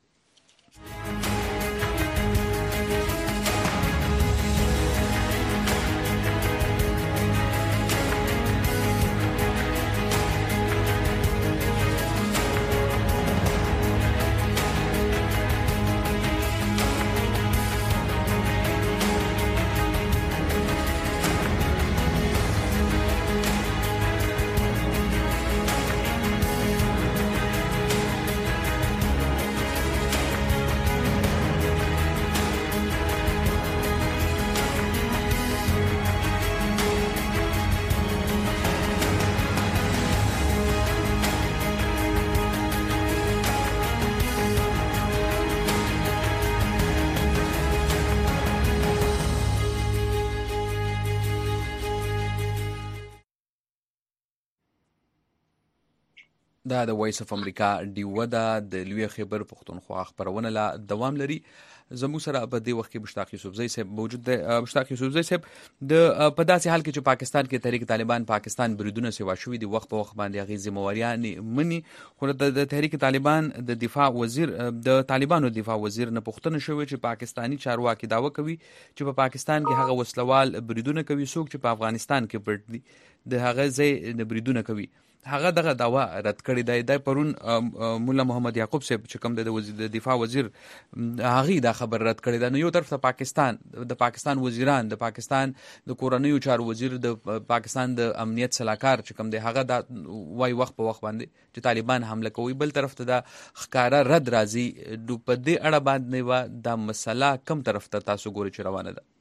دا د وایس اف امریکا ډیوه ده د لوی خیبر پښتونخوا خبرونه لا دوام لري. زموږ سره په دې وخت کې مشتاق یوسفزئی صاحب موجود دی. مشتاق یوسفزئی صاحب، د په داسې حال کې چې پاکستان کې تحریک طالبان پاکستان بریدونه سیوا شوې دي، وخت په وخت باندې هغه ذمہواریان مني، خو د تحریک طالبان د دفاع وزیر د طالبانو دفاع وزیر نه پوښتنه شوې چې پاکستانی چارواکي داوا کوي چې په پاکستان کې هغه وسلوال بریدونه کوي، څوک چې په افغانستان کې پټ دي د هغه ځای نه بریدونه کوي. هغه دغه داوا رد کړی دی. د پرون مولا محمد یعقوب صاحب چې کوم د دفاع وزیر هغه دا خبر رد کړی دی. نو یو طرف ته د پاکستان وزیران، د پاکستان د کورنیو چارو وزیر، د پاکستان د امنیت صلاحکار چې کوم دی هغه دا وای وخت په وخت باندې چې طالبان حمله کوي، بل طرف ته دا ښکارا رد راځي. په دې اړه باندې دا مسله کم طرف ته تاسو ګوري چې روانه ده؟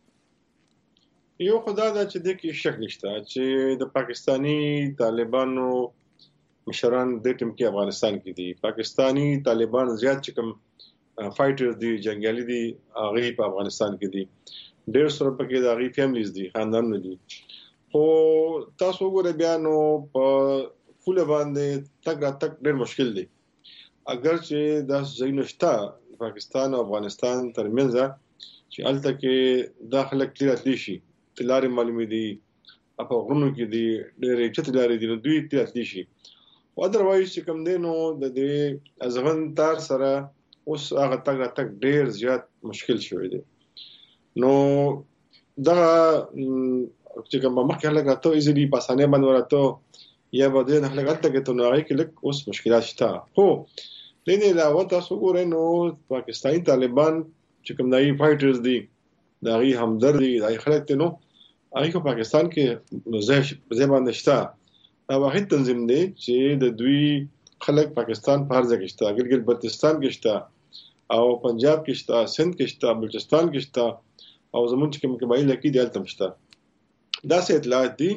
یو خدا دا چې د کې شک نشته چې د پاکستانی طالبانو مشران د ټیم کې افغانستان کې دي. پاکستانی طالبان زیات چې کوم فایټرز دي، جنگیالي دي، هغه په افغانستان کې دي. ډېر سره پکې د هغه فیملیز دي، خاندانونه دي. خو تاسو وګورئ بیا نو په فول باندې تک ډېر مشکل دی. اگر چې د ځای نشته پاکستان او افغانستان ترمنځ چې الته کې داخله کلیراتلی شي، تلاري معلومي دي، په غرونو کې دي ډېرې چتلاري دي، نو دوی تلاتلی شي. او ادروایز چې کوم دی نو د دې ازغن تار سره اوس هغه تک ډېر زیات مشکل شوی دی. نو دا چې کوم مخکې هلکه ته ایزلی په اسانه باندې ورته یا به دې هلکه ته کې ته نو هغه کې لږ اوس مشکلات شته. خو دې نه علاوه تاسو ګورئ نو پاکستاني طالبان چې کوم دای فایټرز دي، دا غي همدرد دي، دای خلک ته نو هغه پاکستان کې ځای باندې شته. دا واحد تنظیم دی چې د دوی خلک پاکستان په هر ځای کې شته، ګلګت بلتستان کې شته او پنجاب کې شته، سند کې شته، بلوچستان کې شته او زمونږ چې کوم قبایل کې دي هلته شته. دا څه اطلاعات دي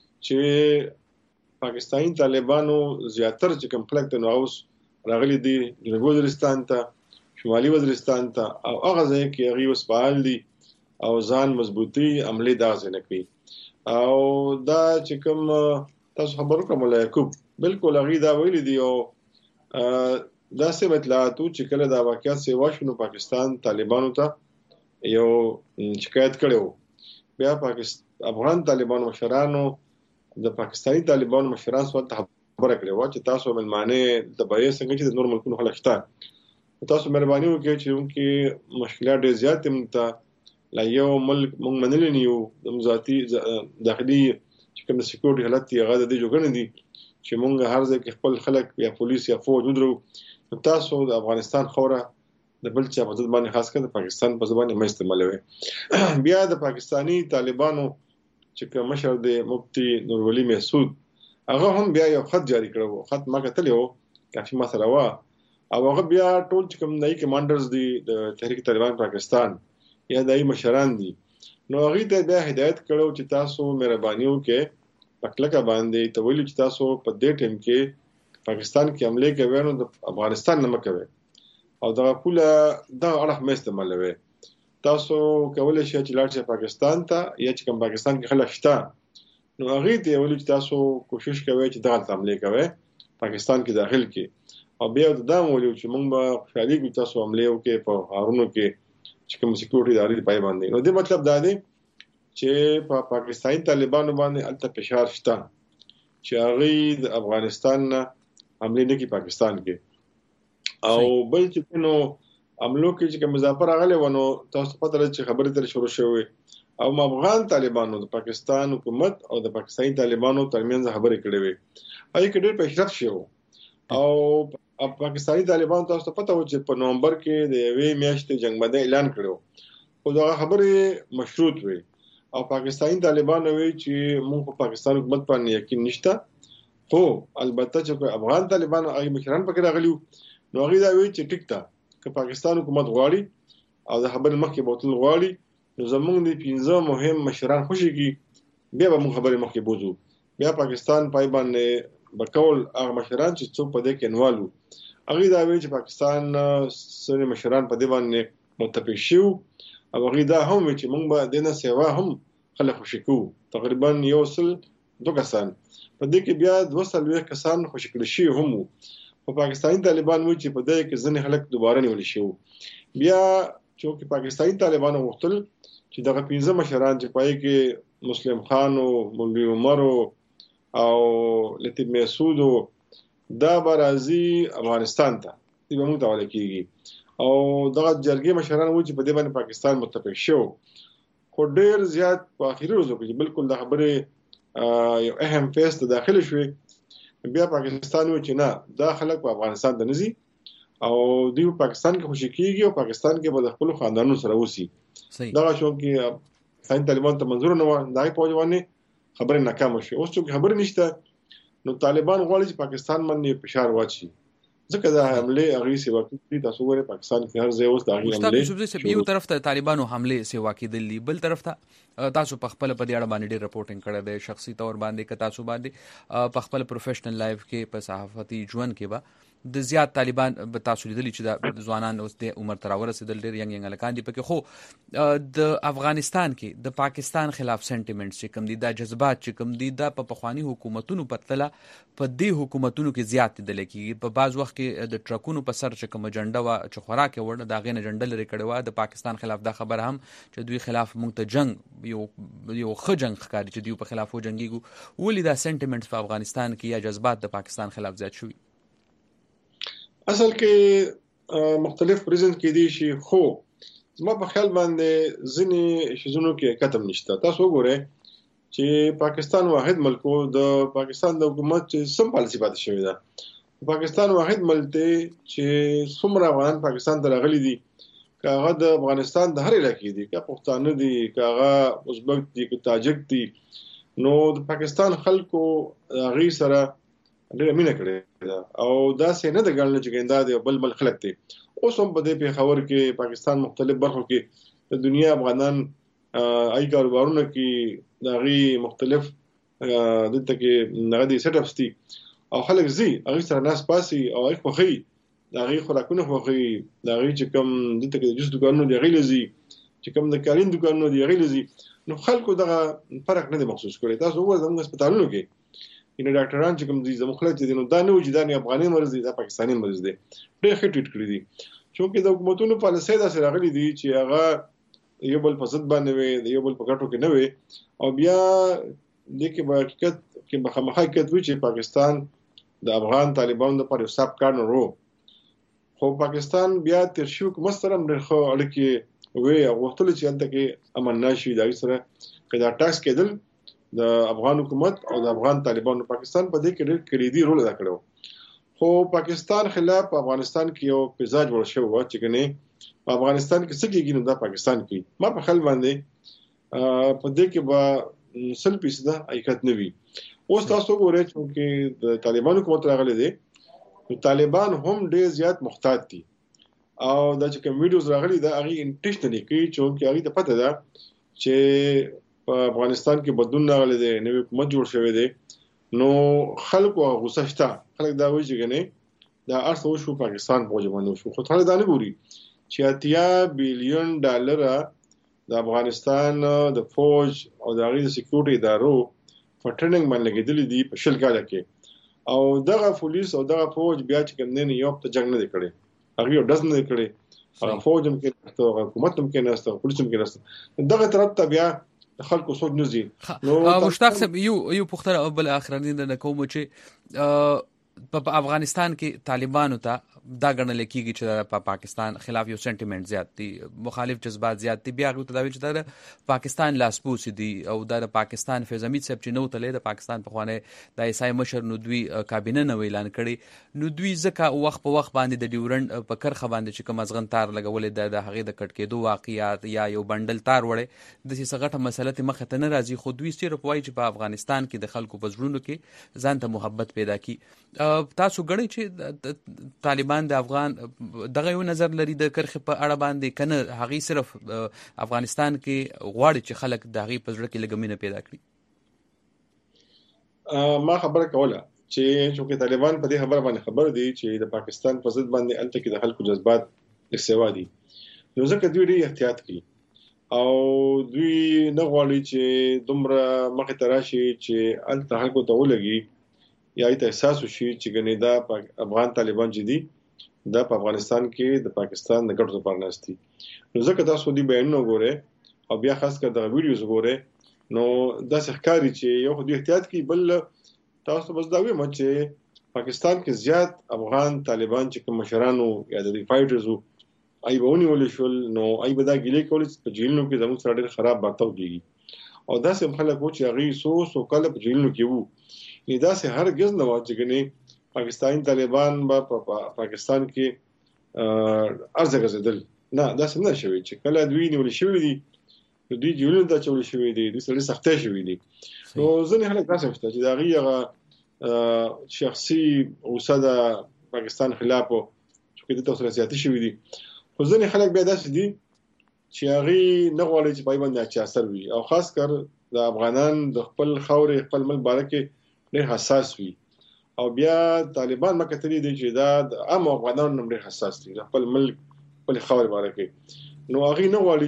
چې پاکستاني طالبانو زیاتره چې کوم خلک ته نو اوس راغلي دي جنوبي وزیرستان ته، شمالي وزیرستان ته او هغه ځای کې هغه اوس فعال دي او ځان مضبوطي عملي دا ځنه کوي. او دا چې کوم تاسو خبرو کوم له یعقوب بالکل هغه دا ویلي دي او دا څه اطلاعاتو چې کله دا واقعیت سیوا شنو پاکستان طالبانو ته یو شکایت کړو. بیا افغان طالبانو مشرانو د پاکستاني طالبانو مشرانو سره خبره کړې و چې تاسو ملمانه د بای څنګه چې د نور ملکونو خلک شته، تاسو مهرباني وکړئ چې انکه مشکلات ډېر زیات مونږ لا یو ملک مونږ منل نه یو د ذاتی داخلي چې کوم سکیورټي حالت دی هغه د دې جوړنه دي چې مونږ هر ځای کې خپل خلک یا پولیس یا فوج ودرو. تاسو د افغانستان خوره د بل چا په ځد باندې خاص کر د پاکستان په ځبانه مې استعمالوي. بیا د پاکستانی طالبانو چې کوم مشر دی مفتی نور ولی محسود هغه هم بیا یو خط جاری کړو. خط ما کتلی و کافي ما سره وا او هغه بیا ټول چې کوم نئی کمانډرز دي د تحریک طالبان پاکستان یا دای مشران دي نو هغه ته بیا هدایت کړو چې تاسو مهرباني وکړئ پکلکه باندې ته ویل چې تاسو په دې ټیم کې پاکستان کې حمله کوي نو د افغانستان نه مکوي او دا پوله دا اړه مې استعمالوي. تاسو کولای شئ چې لاړ شئ پاکستان ته یا چې کوم پاکستان کې خلک شته نو هغه ته ولې چې تاسو کوشش کوئ چې دغه حمله کوي پاکستان کې داخل کې او بیا دا مولي چې موږ به خالي کې تاسو حمله وکړي په هارونو کې چې کوم سکیورټي ادارې پای باندې. نو دې مطلب دا دی چې په پاکستاني طالبانو باندې الته فشار شته چې هغه د افغانستان حمله نه کوي پاکستان کې او بل چې نو عملو کې چې کوم مظافر راغلی ونه تاسو پته لرئ چې خبرې تر شروع شوې او افغان طالبانو د پاکستان حکومت او د پاکستاني طالبانو ترمنځ خبرې کړې وي هغه کې ډېر پیشرفت شو او پاکستاني طالبانو تاسو پته و چې په نومبر کې د یوې میاشتې جنگ بندي اعلان کړو خو دا خبرې مشروط وي او پاکستاني طالبانو وی چې موږ په پاکستان حکومت باندې یقین نشته خو البته چې افغان طالبانو هغه مشران پکې راغلي نو هغه دا وی چې ټیک تا که پاکستان حکومت غواړي او د خبرې مخکې بوتل غواړي نو زموږ د 15 مهم مشران خوشي کی بیا به موږ خبرې مخکې بوزو بیا پاکستان پای باندې بکول هغه مشران چې څوک په دې کې انوالو هغه دا وی چې پاکستان سره مشران په دې باندې متفق شو او هغه دا هم چې موږ به دنه سیوا هم خلک خوشي کو تقریبا یو سل دوه کسان په دې کې بیا 200 کسان خوشي کړي شي هم په پاکستاني طالبان و چې په دې کې ځنې خلک دوباره نیول شي بیا چې پاکستاني طالبان وختل چې دغه 15 مشران چې پای کې مسلم خان او مولوی عمر او لطیف مسعود دا برازي افغانستان ته دی به موږ ته ولکېږي او دغه جرګې مشران و چې په دې باندې پاکستان متفق شو خو ډېر زیات په اخیری ورځو کې بالکل د خبرې یو اهم فیس ته داخل شوې بیا پاکستان و چې نه دا خلک په افغانستان ته نزي او دوی پاکستان کې خوشی کیږي او پاکستان کې به خپل خاندانونو سره وسی دا شو کې څنګه طالبان ته منظور نه و دای په ځواني خبره ناکام شو اوس چې خبره نشته نو طالبان غواړي چې پاکستان باندې فشار واچي ځکه دا حمله هغه سی واقعي تاسو ګورئ پاکستان کې هر ځای اوس دا حمله مستقیم یو طرف ته طالبانو حمله سی واقعي دي بل طرف ته تاسو په خپل په دې اړه باندې ډېر رپورټینګ کړی دی شخصي تور باندې ک تاسو باندې په خپل پروفیشنل لایف کې په صحافتي ژوند کې به د زیات طالبان به تاسو لیدلی چې د ځوانان اوس د عمر تر ورسېدل ډېر ینګ الکان دي پکې خو د افغانستان کې د پاکستان خلاف سنټیمنټس چې کوم دي دا جذبات چې کوم دي دا په پخوانی حکومتونو پتله په دې حکومتونو کې زیات دي لکه په بعض وخت کې د ټرکونو په سر چې کوم اجنډا وا چې خوراک وړ دا غین اجنډا لري کړي وا د پاکستان خلاف دا خبر هم چې دوی خلاف مونږ ته جنگ یو خجنګ ښکاري چې دوی په خلاف وجنګيږي ولې دا سنټیمنټس په افغانستان کې یا جذبات د پاکستان خلاف زیات شوي اصل کې مختلف ریزن کې دي شي خو زما په خیال باندې ځینې شیزونو کې کتم نشته تاسو وګورئ چې پاکستان واحد ملک د پاکستان د حکومت سم پالیسی پاتې شوی ده پاکستان واحد ملک دی چې څومره افغان پاکستان ته راغلي دي کاغه د افغانستان د هر علاقې دي کا پښتانه دي کاغه ازبک دي کا تاجک دي نو د پاکستان خلکو غي سره ډېر مینه کړې او دا څه نه د ګڼل چې ګندا دی بل خلک دي اوس هم په دې په خبر کې پاکستان مختلف برخو کې د دنیا افغانان ای کاروبارونه کې دغه مختلف دلته کې نغدي سیټ اپس دي او خلک زی هغه سره ناس پاسي او هغه خوخي دغه خوراکونه خوخي دغه چې کوم دلته کې د جوس دکانونو دی غیلزي چې کوم د کارین دکانونو دی غیلزي نو خلکو دغه فرق نه دی محسوس کړي تاسو وګورئ زموږ هسپتالونو کې ان ډاکټران چې کوم دي زموږ خلک دي نو دا نه وجدي دا نه افغاني مرز دي دا پاکستاني مرز دي ډېر ښه ټریټ کړی دي چې د حکومتونو پالیسي دا سره غلي دي چې هغه یو بل په ضد باندې وي یو بل په ګټو کې نه وي او بیا د کې په حقیقت کې مخامخ حقیقت وي چې پاکستان د افغان طالبانو لپاره یو ساب کار نه ورو خو پاکستان بیا تر شو کوم سره مرخه اړیکې وي او وختل چې انت کې امن نشي دا سره کدا ټاکس کېدل د افغان حکومت او د افغان طالبانو پاکستان په دې کې ډېر کلیدي رول ادا کړو خو پاکستان خلاف افغانستان کې یو پیزاج ورشو و چې کنه افغانستان کې څه کېږي نو دا پاکستان کې ما په خل باندې په دې کې با 100% حقیقت نه وي اوس تاسو وګورئ چې د طالبانو حکومت راغلي دي طالبان هم ډېر زیات محتاط دي او دا چې کوم ویډیوز راغلي دا هغه انټنشنلی کوي چې هغه ته پته ده چې په افغانستان کې بدلون راغلی دی نوې حکومت جوړ شوی دی نو خلکو غوسه شته، خلک دا وایي چې ګنې دا ارسو شو پاکستان په وجه شو، خو خلک دا نه ګوري چې $80 بلین د افغانستان د فوج او د هغې د سکیورټي ادارو په ټریننګ باندې لګېدلي دي په 20 کاله کې، او دغه پولیس او دغه فوج بیا چې کوم نه یو په جنگ نه دی کړی، هغه یو ډز نه دی کړی، هغه فوج هم کې نشته، هغه حکومت هم کې نشته، پولیس هم کې نشته، دغه طرف ته بیا خلکو سوچ نه زی. نو مشتاق صاحب یو پختره بل اخرنی د کوم چې په افغانستان کې طالبانو ته دا ګڼل کېږي چې په پاکستان خلاف یو سنټیمنت زیات دي، مخالف جذبات زیات دي، بیا هغه ته دا ویل چې دا پاکستان لاسپوس دي او د پاکستان فیض حمید صاحب چې نو تلې د پاکستان په خوانه د ایسای مشر نو دوی کابینه نو اعلان کړي، نو دوی ځکه وخت په وخت باندې د ډیورنډ په کرخه باندې چې کوم ازغن تار لګولې د هغه د کټ کېدو واقعیات یا یو بندل تار وړي د څه غټه مسله ته مخ ته نه راځي، خو دوی صرف وایي چې په افغانستان کې د خلکو په زړونو کې ځان ته محبت پیدا کی. تاسو غړي چې طالبان د افغان دغه یو نظر لري د کرخه په اړه باندې کنه هغه صرف افغانستان کې غواړي چې خلک د هغه په زړه کې لګمینه پیدا کړي؟ ما خبره کوله چې طالبان په دې خبره باندې خبر دي چې د پاکستان په ضد باندې الته کې د خلکو جذبات استوا دي، نو ځکه دوی ډېر احتیاط کوي او دوی نه غواړي چې دومره مخې ته راشي چې الته خلکو ته ولګي یا ایت احساس وشي چې ګنې دا افغان طالبان چې دي دا په افغانستان کې د پاکستان د ګټو لپاره ناشتي، نو ځکه تاسو دې بیانونه ګوره او بیا خاص کر د ویډیوز ګوره، نو دا ښکاري چې یو خو دې احتیاط کوي، بل تاسو بس دا وایم چې پاکستان کې زیات افغان طالبان چې کوم مشرانو یا د فایټرزو ای بونی ول شول، نو ای بدا ګیلې کول چې جیلونو کې زموږ سره ډېر خراب باتو کیږي، او دا سم خلک و چې هغه سو کله په جیلونو کې وو، نو دا سه هرگز نه و چې ګنې پاکستانی طالبان په پاکستان کې ارزه غزدل، نه دا څنګه شوی چې کله دوی نیول شوی دي، دوی جوړول دا چول شوی دي، د سړي سختۍ شوی دي، نو ځنه خلک تاسو شته چې دا غي شخصي اوساده پاکستان خلاف چې د تاسو سیاسي شوی دي، خو ځنه خلک بیا داسې دي چې هغه نه غواړي چې پای باندې اچ اثر وي، او خاص کر د افغانان د خپل خاورې خپل ملک بارکه ډېر حساس وي، او بیا طالبان مکه تللی دي چې دا د عام افغانانو نمبر حساس دي خپل ملک خپل خاور بارکه، نو هغه نه غواړي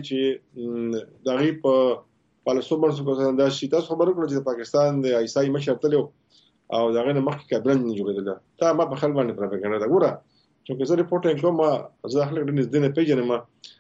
چې دا غي په پالیسو باندې دا شي. تاسو خبرو کړئ چې پاکستان د ایسای مشر تلو او دا غنه مخکې کابل نه جوړېدل، تا ما په خپل باندې پروپاګاندا دا ګوره چې زه ریپورټ کوم، زه خلک د دې نه پیژنم،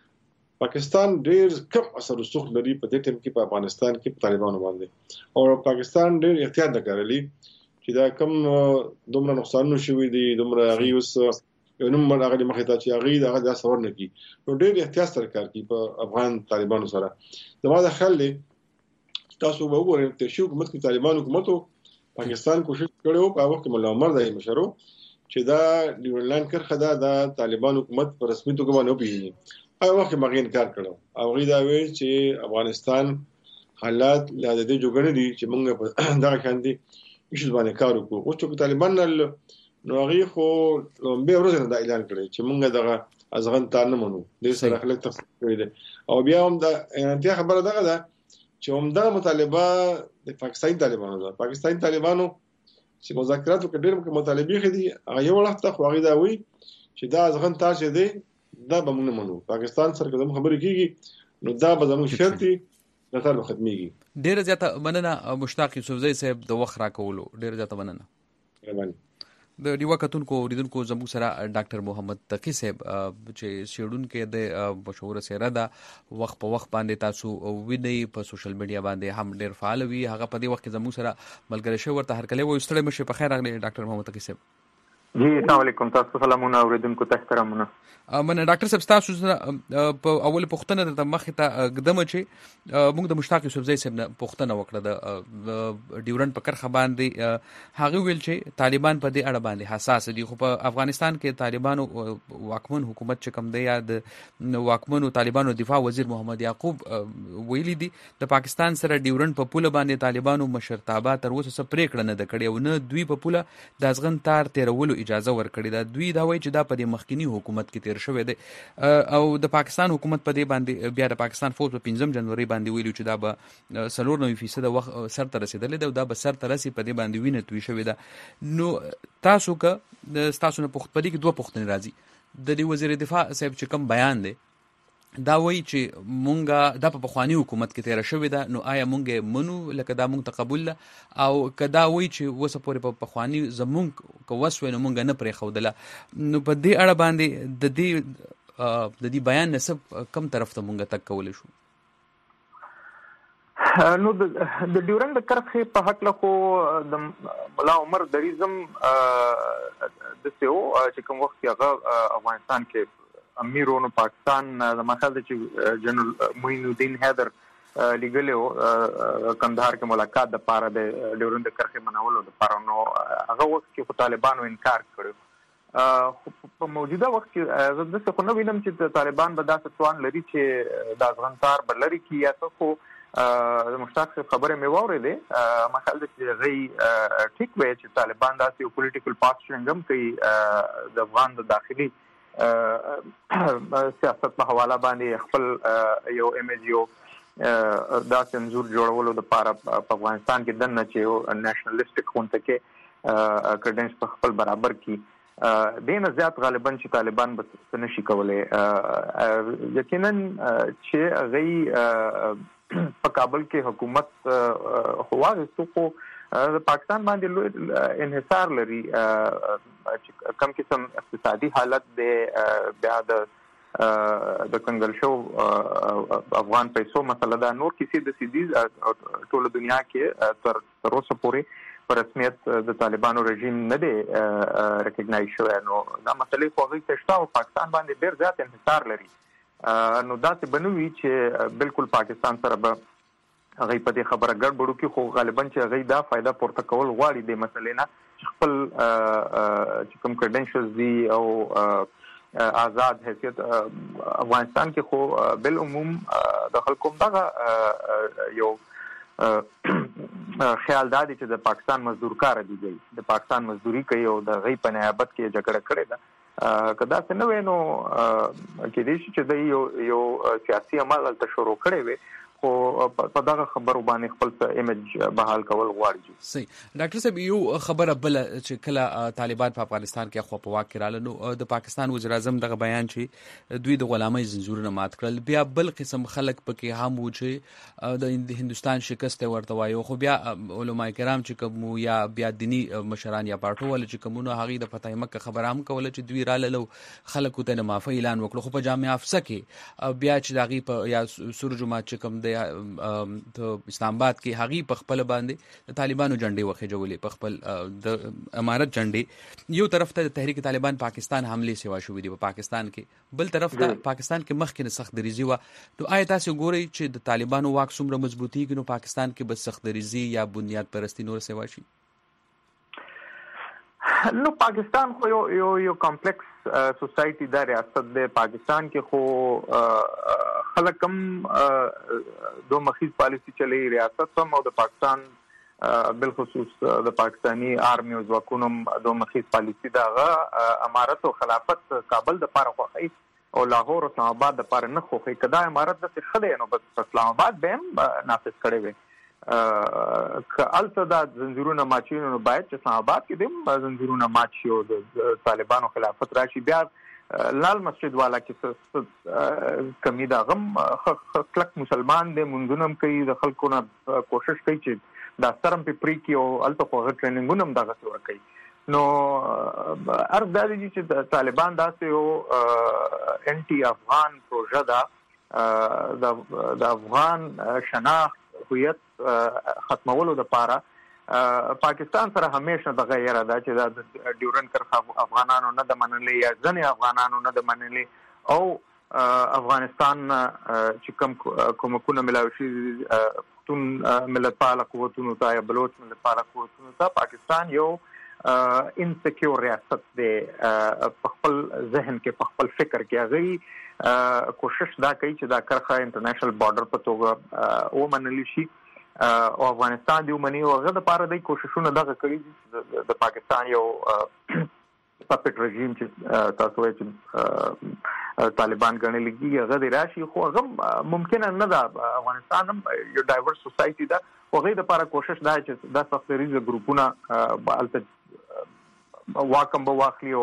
پاکستان ډېر کم اثر رسوخ لري په دې ټیم کې په افغانستان کې په طالبانو باندې، او پاکستان ډېر احتیاط وکړلی چې دا کم دومره نقصان شوی دی، دومره غي اوس یو نوم راغلی مخې ته چې غي دا څور نه کی، نو ډېر احتیاط سره کار کوي په افغان طالبانو سره. زما د خیال دی تاسو به وګورئ چې شو حکومت کې طالبان حکومتو پاکستان کوشش کړو په وخت کې مولا عمر دای مشرو چې دا ډیورلند کرخه د طالبان حکومت پر رسمي توګه باندې پیژني، هغه وخت مغه انکار کړو، او غي دا وی چې افغانستان حالات لا د دې جوړګنې دي چې موږ دا کاندي ایشوز باندې کار وکړو، او چې طالبان نو هغه خو به ورځ نه دا اعلان کړی چې موږ دغه ازغن تار نه منو، د سره خلک تخصیص کړی دي، او بیا هم دا انتیا خبره دغه ده چې هم دا مطالبه د پاکستاني طالبانو ده، پاکستاني طالبانو چې مذاکراتو کې ډېر مطالبې خدي، هغه یو وخت خو هغه دا وی چې دا ازغن تار شه دی دا به موږ نه منو، پاکستان سره کوم خبرې کیږي نو دا به زموږ شرط دی دا تر ختميږي. ډېر زیاته مننه مشتاق یوسفزئی صاحب د وخت راکولو، ډېر زیاته مننه. د دیو کتونکو اوریدونکو زموږ سره ډاکټر محمد تقی صاحب چې سیډونکو د مشهور سیره ده وخت په وخت باندې تاسو وینئ په سوشل میډیا باندې هم ډېر فعال وي، هغه په دې وخت کې زموږ سره ملګری شو ورته هر کله وي ستړي مشه په خیر راغلی ډاکټر محمد تقی صاحب. جی السلام علیکم، تاسو سلامونه اوریدونکو ته احترامونه. من ډاکټر صاحب تاسو سره په اول پوښتنه د مخې ته قدمه چې موږ د مشتاق یوسفزئی صاحب نه پوښتنه وکړه د ډیورنډ په کرخه باندې، هغه ویل چې طالبان په دې اړه باندې حساس دي، خو په افغانستان کې طالبانو واکمن حکومت چې کوم دی یا د واکمنو طالبانو دفاع وزیر محمد یعقوب ویلي دي د پاکستان سره ډیورنډ په پوله باندې طالبانو مشرتابه تر اوسه څه پریکړه نه ده کړې، او نه دوی په پوله د ازغن تار تیرولو اجازه ورکړې ده. دوی دا وایي چې دا په دې مخکنی حکومت کې تیر شوی دی او د پاکستان حکومت په دې باندې بیا د پاکستان فوج په 5 جنوري باندې ویلو چې دا به 94% وخت سر ته رسیدلی دی او دا به سر ته رسي په دې باندې وینه توی شوې ده. نو تاسو نه پدې کې دوه پوښتنې راځي. د دې وزیر دفاع صاحب چې کوم بیان دی دا وایي چې مونږه دا په پخوانی حکومت کې تیر شوې ده، نو آیا مونږ منو لکه دا مونږ تقبل او کدا وایي چې وسه پورې په پخوانی زمونږ کو وسوي نو مونږ نه پرې خودله. نو په دې اړه باندې د دې بیان نسب کم طرف ته مونږ تک کول شو؟ نو د ډیورنډ کرخه په حق له خو د مولا عمر دریزم د سیو چې کوم وخت هغه افغانستان کې امیرونو پاکستان د مخالفت چې جنرال معین الدین حیدر لګلو کندهار کې ملاقات د پاره د ډیورنډ کرخه منولو د پاره، نو هغه وخت کې طالبانو انکار کړو. په موجوده وخت کې زه د څه نو وینم چې طالبان به دا څوان لري چې د افغانستان بلری کې یا څه د مشتاق خبره مې واورېده مخالفت چې غي ټیک وي چې طالبان داسې پولیټیکل پاسټرنګ هم کوي د افغان د داخلي سیاست په حواله باندې خپل یو امیج یو دا سنزور جوړولو د لپاره په افغانستان کې دنه چې یو نېشنلسټک خونته کې کډنس په خپل برابر کې دینه زیات غالبا چې طالبان به نشي کولای. یقینا چې غي په کابل کې حکومت هواغستو خو د پاکستان باندې انحصار لري چې کم قسم اقتصادي حالت بیا د کنګل شو افغان پیسو مسله دا نور کسی د سیدی ټول دنیا کې تر اوسه پورې په رسمیت د طالبانو رژیم نه دی ریکګنایز شوی. نو دا مسلې خو هغه تشتا او پاکستان باندې ډیر زیات انحصار لري. نو دا څه بنوي چې بالکل پاکستان سره به هغه په دې خبره ګډوډو کې خو غالبا چې هغه دا فائدہ پورته کول غواړي د مسلې نه خپل چې کوم کریډنشلز دي او آزاد حیثیت افغانستان کې خو بل عموم د خلکو دغه یو خیال دادی چې د پاکستان مزدور کار دي د پاکستان مزدوري کوي او د غي په نیابت کې جګړه کړې ده. کدا څه نه وینو کې دې چې د یو سیاسي عمل تل شروع کړي وي خو په دغه خبرو باندې خپل ایمیج بحال کول غواړي. صحیح. ډاکټر صاحب یو خبره بل چې کله طالبان په افغانستان کې خو په واک کې رااله نو د پاکستان وزیر اعظم دغه بیان چې دوی د غلامۍ زنجیرونه مات کړل، بیا بل قسم خلک پکې هم و چې د هندستان شکست ورته وایو، خو بیا علما کرام چې کوم یا بیا دینی مشران یا پارټو ول چې کومونه هغه د فتح مکه خبره هم کوله چې دوی رااله خلکو ته معافی اعلان وکړو، خو په جامع افسه کې بیا چې دغه په یا سور جماعت چې کوم د اسلام آباد کې هغه په خپل باندې د طالبانو جنډې وخې جوړلې په خپل د امارت جنډې. یو طرف ته تحریک طالبان پاکستان حمله سیوا شوې دي په پاکستان کې، بل طرف ته پاکستان کې مخکې سخت دریزي و. نو آیا تاسو ګورئ چې د طالبانو واک څومره مضبوطیږي نو پاکستان کې بس سخت دریزي یا بنیاد پرستی نور سیوا شي؟ نو پاکستان خو یو کمپلیکس سوسایټي دا ریاست دی. پاکستان کې خو خلک هم دو مخیز پالیسی چلی ریاست هم او د پاکستان بالخصوص د پاکستانی آرمی او ځواکونو دو مخیز پالیسی دغه امارت او خلافت کابل د پاره خوخی او لاهور او اسلام آباد د پاره نه خوخی. کدا امارت د څه خله نو بس اسلام آباد به نافذ کړي وي الته دا زنجیرونه ماچینو نو باید چې اسلام آباد کې د زنجیرونه ماچیو د طالبانو خلافت راشي. بیا لال مسجد والا کې کمی دا غم خلک مسلمان دي منځونم کوي د خلکو نه کوشش کوي چې دا سترم په پری کې او الته خو ټریننګونه هم دغه څور کوي. نو ارګ دا دي چې طالبان داسې یو انټي افغان پروژه ده د افغان شناخت هویت ختمولو د پاره پاکستان سره همیشه د غیر ادا چې د ډیورن کرخه افغانانو نه د منلې یا ځنې افغانانو نه د منلې او افغانستان چې کومه ملاوي شي تون ملت پاله قوتونو ته یا بلوچ ملت پاله قوتونو ته پاکستان یو انسیکیور ریاست دی. په خپل ذهن کې په خپل فکر کې هغه کوشش دا کوي چې دا کرخه انټرنیشنل بارډر په توګه او منلی شي او افغانستان دی ومني او هغه د پاره د کوششونو دغه کړی د پاکستان یو پپټ رژیم چې تاسو وایي چې طالبان ګڼل کېږي هغه د راشي خو هغه ممکن نه ده. افغانستان هم یو ډایورس سوسایټي ده خو هغې دپاره کوشش دا چې دا سختدریزه ګروپونه هلته واکم به واخلي او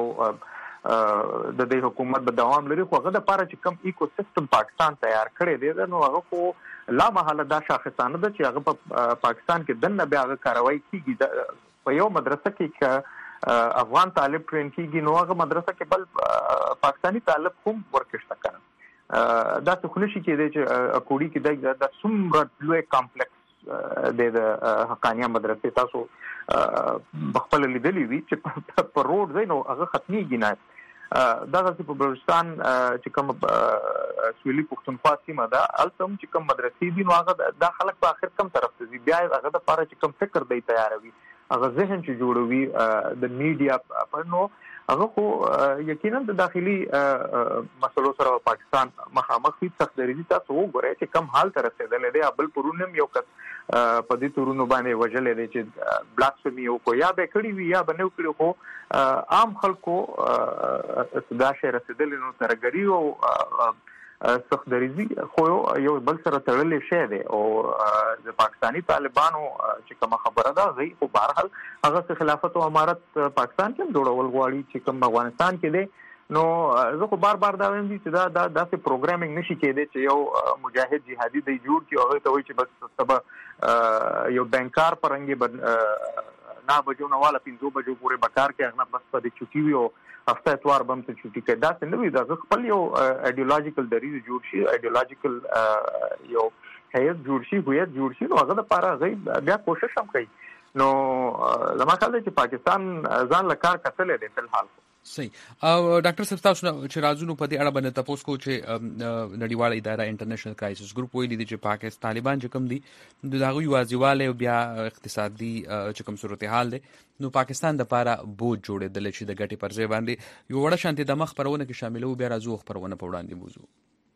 د دې حکومت به دوام لري خو هغه دپاره چې کوم ایکو سیستم پاکستان تیار کړی دی نو هغه خو لا محاله دا شاخصانه ده چې هغه په پاکستان کې دننه بیا هغه کاروایی کېږي. په یو مدرسه کې که افغان طالب ټرین کېږي نو هغه مدرسه کې بل پاکستانی طالب هم ورکشته کنه. دا څه خو نشي کېدی چې کوډي کې د څومره لوی کمپلیکس د حقانیه مدرسې تاسو خپل لیدلې وي چې په روډ ځای نو هغه ختمېږي نه. دغه په بلوچستان چې کوم سویلي پښتونخوا سیمه ده هلته هم چې کوم مدرسې دي نو هغه دا خلک په آخر کم طرف ته ځي بیا هغه دپاره چې کوم فکر دی تیاروي هغه ذهن چې جوړوي د میډیا په نو هغه خو یقینا د داخلي مسلو سره پاکستان مخامخ هیڅ سختدریزي تاسو وګورئ چې کم حال ته رسېدلی دی. بل پرونم یو کس په دې تورونو باندې وژلی دی چې بلاکسمي وکړو یا به کړي وي یا به نه وکړي خو عام خلکو دا شی رسېدلی نو ترهګري او سختدریزي خو یو بل سره تړلی شی دی او د پاکستاني طالبانو چې کومه خبره ده هغوی خو بهرحال هغه خلافت او امارت پاکستان کې هم جوړول غواړي چې کوم افغانستان کې دی. نو زه خو بار دا وایم چې دا داسې پروګرامینګ نشي کېدی چې یو مجاهد جهادي دی جوړ کړي هغوی ته وایي چې بس سبا یو بینکار په رنګې 9 بجو نه والا 5 بجو پورې بکار کې هغه بس په دې چوټي وي او هفته اتوار بم ته چوټي کوي. دا څنګه وي دا خپل یو ایډیولوژیکل دریز جوړ شي ایډیولوژیکل یو هیئت جوړ شي هویت جوړ شي نو هغه لپاره هغوی بیا کوشش هم کوي. نو زما خیال دی چې پاکستان ځان له کار کتلی دی فلحال. صحیح. ډاکټر صاحب تاسو چې رازونو په دې اړه باندې تاسو کو چې نړیواله اداره انټرنیشنل کرایسس ګروپ ویلي دي چې پاکستان طالبان چې کوم دي د هغوی واځواله او بیا اقتصادي چې کوم صورتحال دی نو پاکستان د لپاره بوج جوړېدل چې د ګټې پر ځای باندې یو وړه شانتي د مخ خبرونه کې شاملو بیا راځو خبرونه په وړاندې موضوع.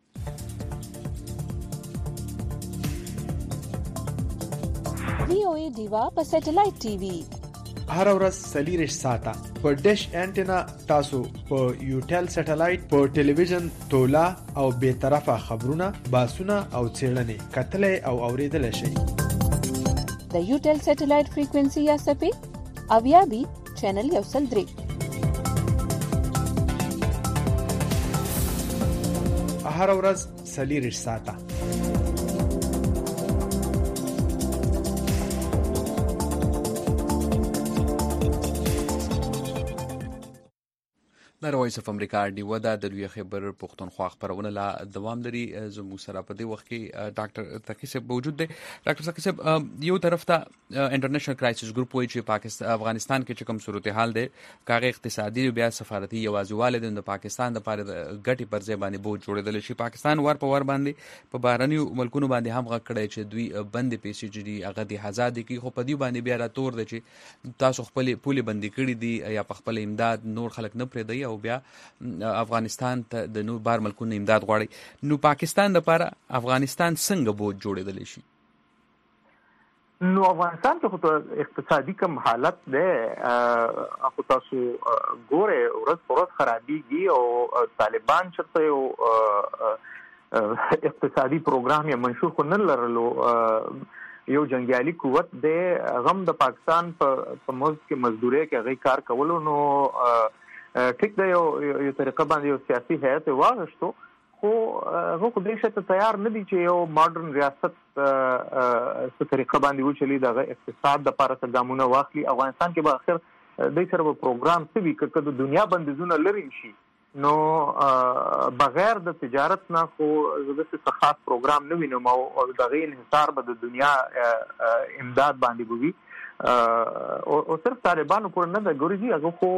VOA دیوا په سټلایټ ټي وي هر ورځ 40 ساعته په ډیش انټینا تاسو په یوټل سټلایټ په ټلویزیون تولا او به طرفه خبرونه باسونه او چیرنې کتلې او اوریدل شي. د یوټل سټلایټ فریکوئنسي یا سپی اویا بي چینل یو سل درې هر ورځ 40 ساعته د وایس اف امریکا ډیو دا د لوی خبر پښتونخوا خبرونه لا دوام لري. زموږ سره په دې وخت کې ډاکټر تقی صاحب موجود دی. ډاکټر تقی صاحب یو طرف ته انټرنیشنل کرایسس ګروپ وایي چې پاکستان افغانستان کې کوم صورتحال دی کاغه اقتصادي بیا سفارتي یوازواله د پاکستان د لپاره ګټي پر ځای باندې بوج جوړېدل شي. پاکستان ور په ور باندې په بهرنیو ملکونو باندې هم غږ کړی چې دوی بندې پیسې چې دي هغه د آزاد کی خو په دې باندې بیا راتور دي چې تاسو خپل پولې بندي کړې دي یا په خپل امداد نور خلک نه پرې دی او بیا افغانستان ته د نور بار ملکونو امداد غواړي. نو پاکستان لپاره افغانستان څنګه بوج جوړېدل شي؟ نو افغانستان ته اقتصادي کم حالت ده خو تاسو ګوره ورځ پر ورځ خرابېږي او طالبان چې یو اقتصادي پروګرام یې منشور خو نه لرلو یو جنگیالي قوت ده غم د پاکستان په ملک کې مزدوري کې هغه کار کولو نو ټیک ده یو طریقه باندې یو سیاسي هیئت واغشتو خو هغه خو دې شته تیار نه دي چې یو ماډرن ریاست څه طریقه باندې وچلی دغه اقتصاد د لپاره ګامونه واخلي. افغانستان کې به اخر د سره پروګرام څه وي که د دنیا بندیزونه لري شي نو بغیر د تجارت نه خو د څه خاص پروګرام نه وینم او دغه انحصار به د دنیا امداد باندې وي او صرف طالبانو پورې نه د ګوريږي هغه خو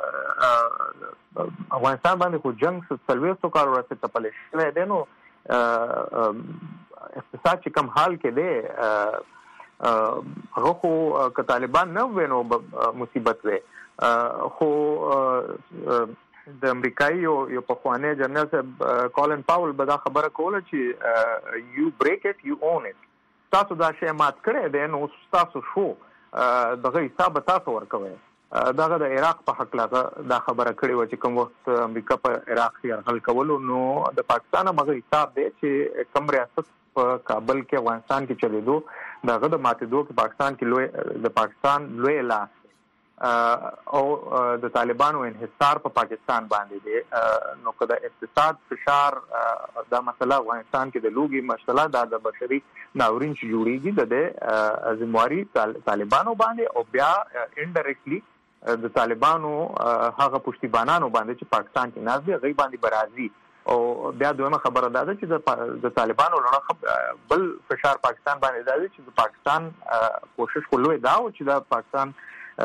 افغانستان باندې خو جنگ سلويستو کار ورته تپلې شوی دی نو اقتصاد چې کم حال کې دی هغه خو که طالبان نه وینو مصیبت وي خو د امریکایي یو پخوانی جنرال صاحب کولن پاول به دا خبره کوله چې یو بریک اټ یو اون اټ تاسو دا شی مات کړی دی نو تاسو شو دغه حساب تاسو ورکوي دغه د عراق په حق لا دا خبره کړې و چې کوم وخت امریکا په عراق کې یرغل کولو نو د پاکستان هغه حساب دی چې کوم ریاست په کابل کې افغانستان کې چلیدو دغه د ماتېدو کې پاکستان کې د پاکستان لوی لاس او د طالبانو انحصار په پاکستان باندې دی نو کله اقتصاد فشار دا مسله افغانستان کې د لوګي مسله د بشري ناورین چې جوړیږي د ذمہواری طالبانو باندې او بیا انډایرکټلی د طالبانو هغه پشتیبانانو باندې چې پاکستان کې ناز دي غي باندې برازي او بیا دویمه خبره ده چې د طالبانو لړ بل فشار پاکستان باندې ده چې د پاکستان کوشش کولوي دا او چې د پاکستان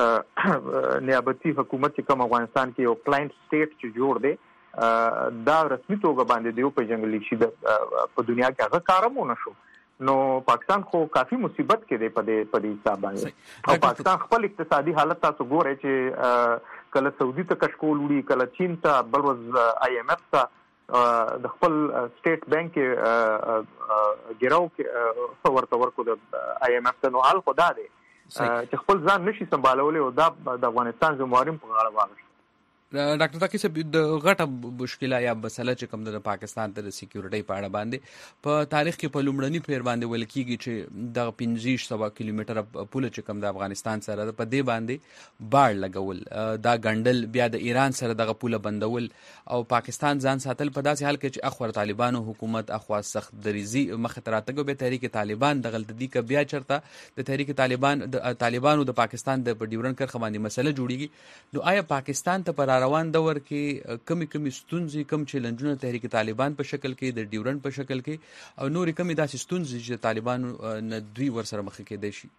نیابتي حکومت چې کوم افغانستان کې یو کلاینټ سټیټ چې جوړ دی دا رسمي توګه باندې دیو په جنگلي شي په دنیا کې هغه کارمونه شو نو پاکستان خو کافي مصیبت کې دی په دې حساب باندې او پاکستان خپل اقتصادي حالت تاسو ګورئ چې کله سعودي ته کشکول وړي کله چین ته بل ورځ IMF ته د خپل سټیټ بانک ګراو کې ورته ورکو د IMF ته نو حال خدا دی چې خپل ځان نشي سمبالولې او دا د افغانستان زمواریم په غاړه واغښت ډاکټر تاکي صاحب د غټه مشکله یا مسله چې کوم د پاکستان ته د سکیورټي په اړه باندې په تاریخ کې په لومړني پیر باندې ول کېږي چې د 1500 کیلومتر پوله چې کوم د افغانستان سره په دې باندې باړ لګول دا ګندل بیا د ایران سره دغه پوله بندول او پاکستان ځان ساتل په داسې حال کې چې اخور طالبانو حکومت اخوا سخت دریزي مخاطراتګو به تحریک طالبان د غلطدي ک بیا چرته د تحریک طالبانو د پاکستان د ډیورن کرخه باندې مسله جوړیږي نو آیا پاکستان ته روان دور کې کمی ستونزې کم چیلنجونه تحریک طالبان په شکل کې د ډیورن په شکل کې او نورې کمی داسې ستونزې چې طالبانو نه دوی ورسره مخ کېدای شي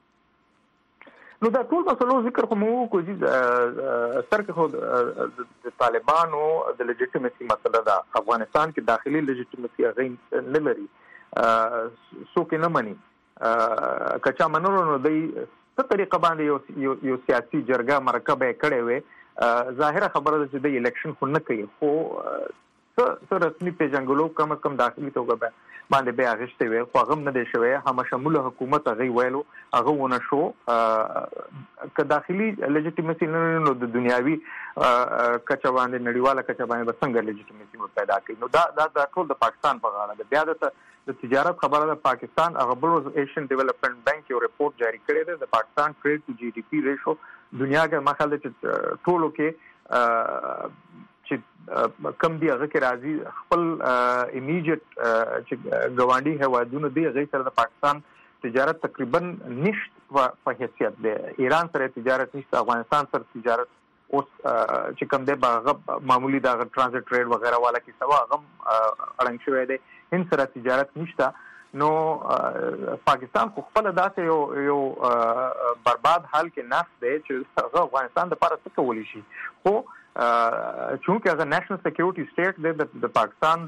نو دا ټول مسلو ذکر کوم کو چې سر کې خو د طالبانو د لیجیټیمیسي مسله ده افغانستان کې داخلي لیجیټیمیسي هغه نه لري څوک نه مني کچا منورو نو د څه طریقه باندې یو سیاسي جرګه مرکبه کړي وي ظاهره خبره ده چې د الیکشن خو نه کوي خو څه رسمي پیژنګلو کم از کم داخلي توګه باندې به اغشته وي خو هغه نه دی شوی هم شموله حکومت هغه ویلو هغه ونه شو که داخلي لیجیټیمیسي نو د دنیاوي کچا باندې نړیواله کچا باندې څنګه لیجیټیمیسي پیدا کوي نو دا ټول د پاکستان په غاړه ده بیا د تجارت خبره د پاکستان هغه بل ایشین ډیولپمنٹ بانک یو ریپورت جاری کړی دی د پاکستان ټریډ ټو GDP ریشو دنیا کې مخاله چې ټولو کې چې کم دی هغه کې راځي خپل امیجیټ چې ګوانډي هوادونه دی هغه سره د پاکستان تجارت تقریبا نشته په حیثیت دی ایران سره تجارت نشته افغانستان سره تجارت اوس چې کوم دی هغه معمولی دا ترانزیت ټریډ وغیرہ والا کې سوا هغه اړنګ شوی دی هند سره تجارت نشته نو پاکستان خو خپل داسې یو برباد حال کې نفس دی چې هغه افغانستان د لپاره څه کولی شي خو چونکه هغه نېشنل سکیورټي سټیټ دی د پاکستان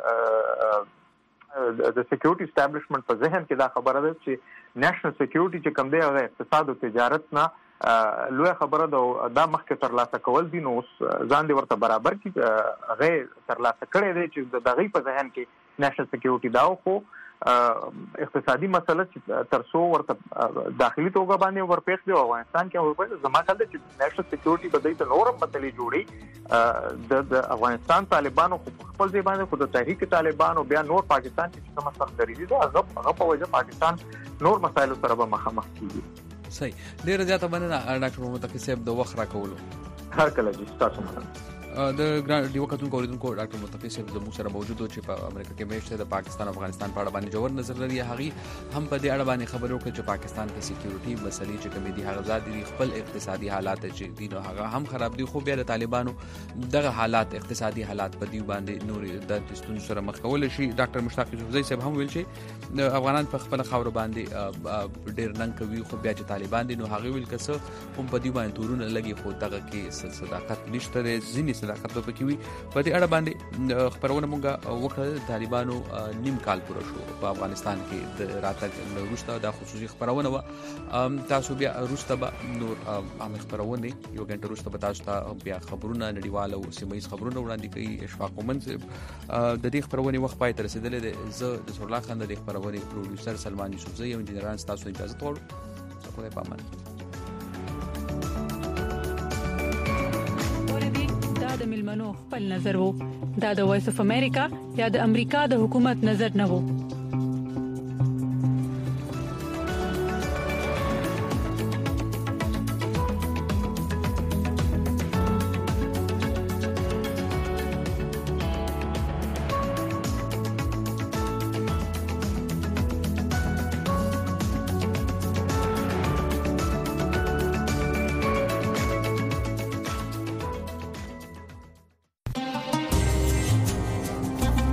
د سکیورټي اسټابلیشمنت په ذهن کې دا خبره ده چې نېشنل سکیورټي چې کوم دی هغه اقتصاد او تجارت نه لوی خبره ده دا مخکې ترلاسه کول دي نو ځان دې ورته برابر کی هغه ترلاسه کړی دی چې د غي په ذهن کې نېشنل سکیورټي دا خو اقتصادي مسله چې ترسو ورته داخلي توګه باندې ورپېښ دی افغانستان کې ورپېښ زما خیال دی چې نېشنل سکیورټي په دې ته نورم مسلې جوړي د افغانستان طالبانو خپل ځای باندې خود تحریک طالبان او بیا نور پاکستان چې کومه سخت دریدي ده هغه په وجه پاکستان نور مسایلو سره به مخامخ کیږي صحیح ډیر زیاته مننه ډاکټر محمد تقی صاحب د وخت راکولو هر کله چې تاسو مننه د ګران دیو کتونکو اوریدونکو ډاکټر متقی صاحب زموږ سره موجود و چې په امریکا کې میشته د پاکستان افغانستان په اړه باندې جوړ نظر لري هغه هم په دې اړه باندې خبرو کوي چې پاکستان کې سکیورټي مسلې چې کومې دي هغه ځادي خپل اقتصادي حالات چې دي نو هغه هم خراب دي خو بیا د طالبانو دغه حالات اقتصادي حالات په دې باندې نور د ستونزو سره مخ کول شي ډاکټر مشتاق یوسفزئی صاحب هم ویل چې د افغانان په خپل خاور باندې ډیر نن کوي خو بیا چې طالبان دي نو هغه ویل کسه هم په دې باندې تورونه لګي خو دغه کې صداقت نشته ځینې صداقت په کې په دې اړه باندې خبرونه مونږه وکړه طالبانو نیم کال پوره شو په افغانستان کې د راتګ وروسته د خصوصي خبرونه و تاسو بیا وروسته به نور عام خبرونه یو غنټه وروسته به تاسو ته بیا خبرونه نړیواله او سیمایي خبرونه وړاندې کوي اشفاق ومن د دې خبرونه وخت پای ته رسیدلې ده زه د سورلا خان د خبرونه پروډوسر سلمان یوسفزئی او انجنیران تاسو اجازه غواړم خدای پامان میلمنو خپل نظر وو دا د وایس اف امریکا یا د امریکا د حکومت نظر نه وو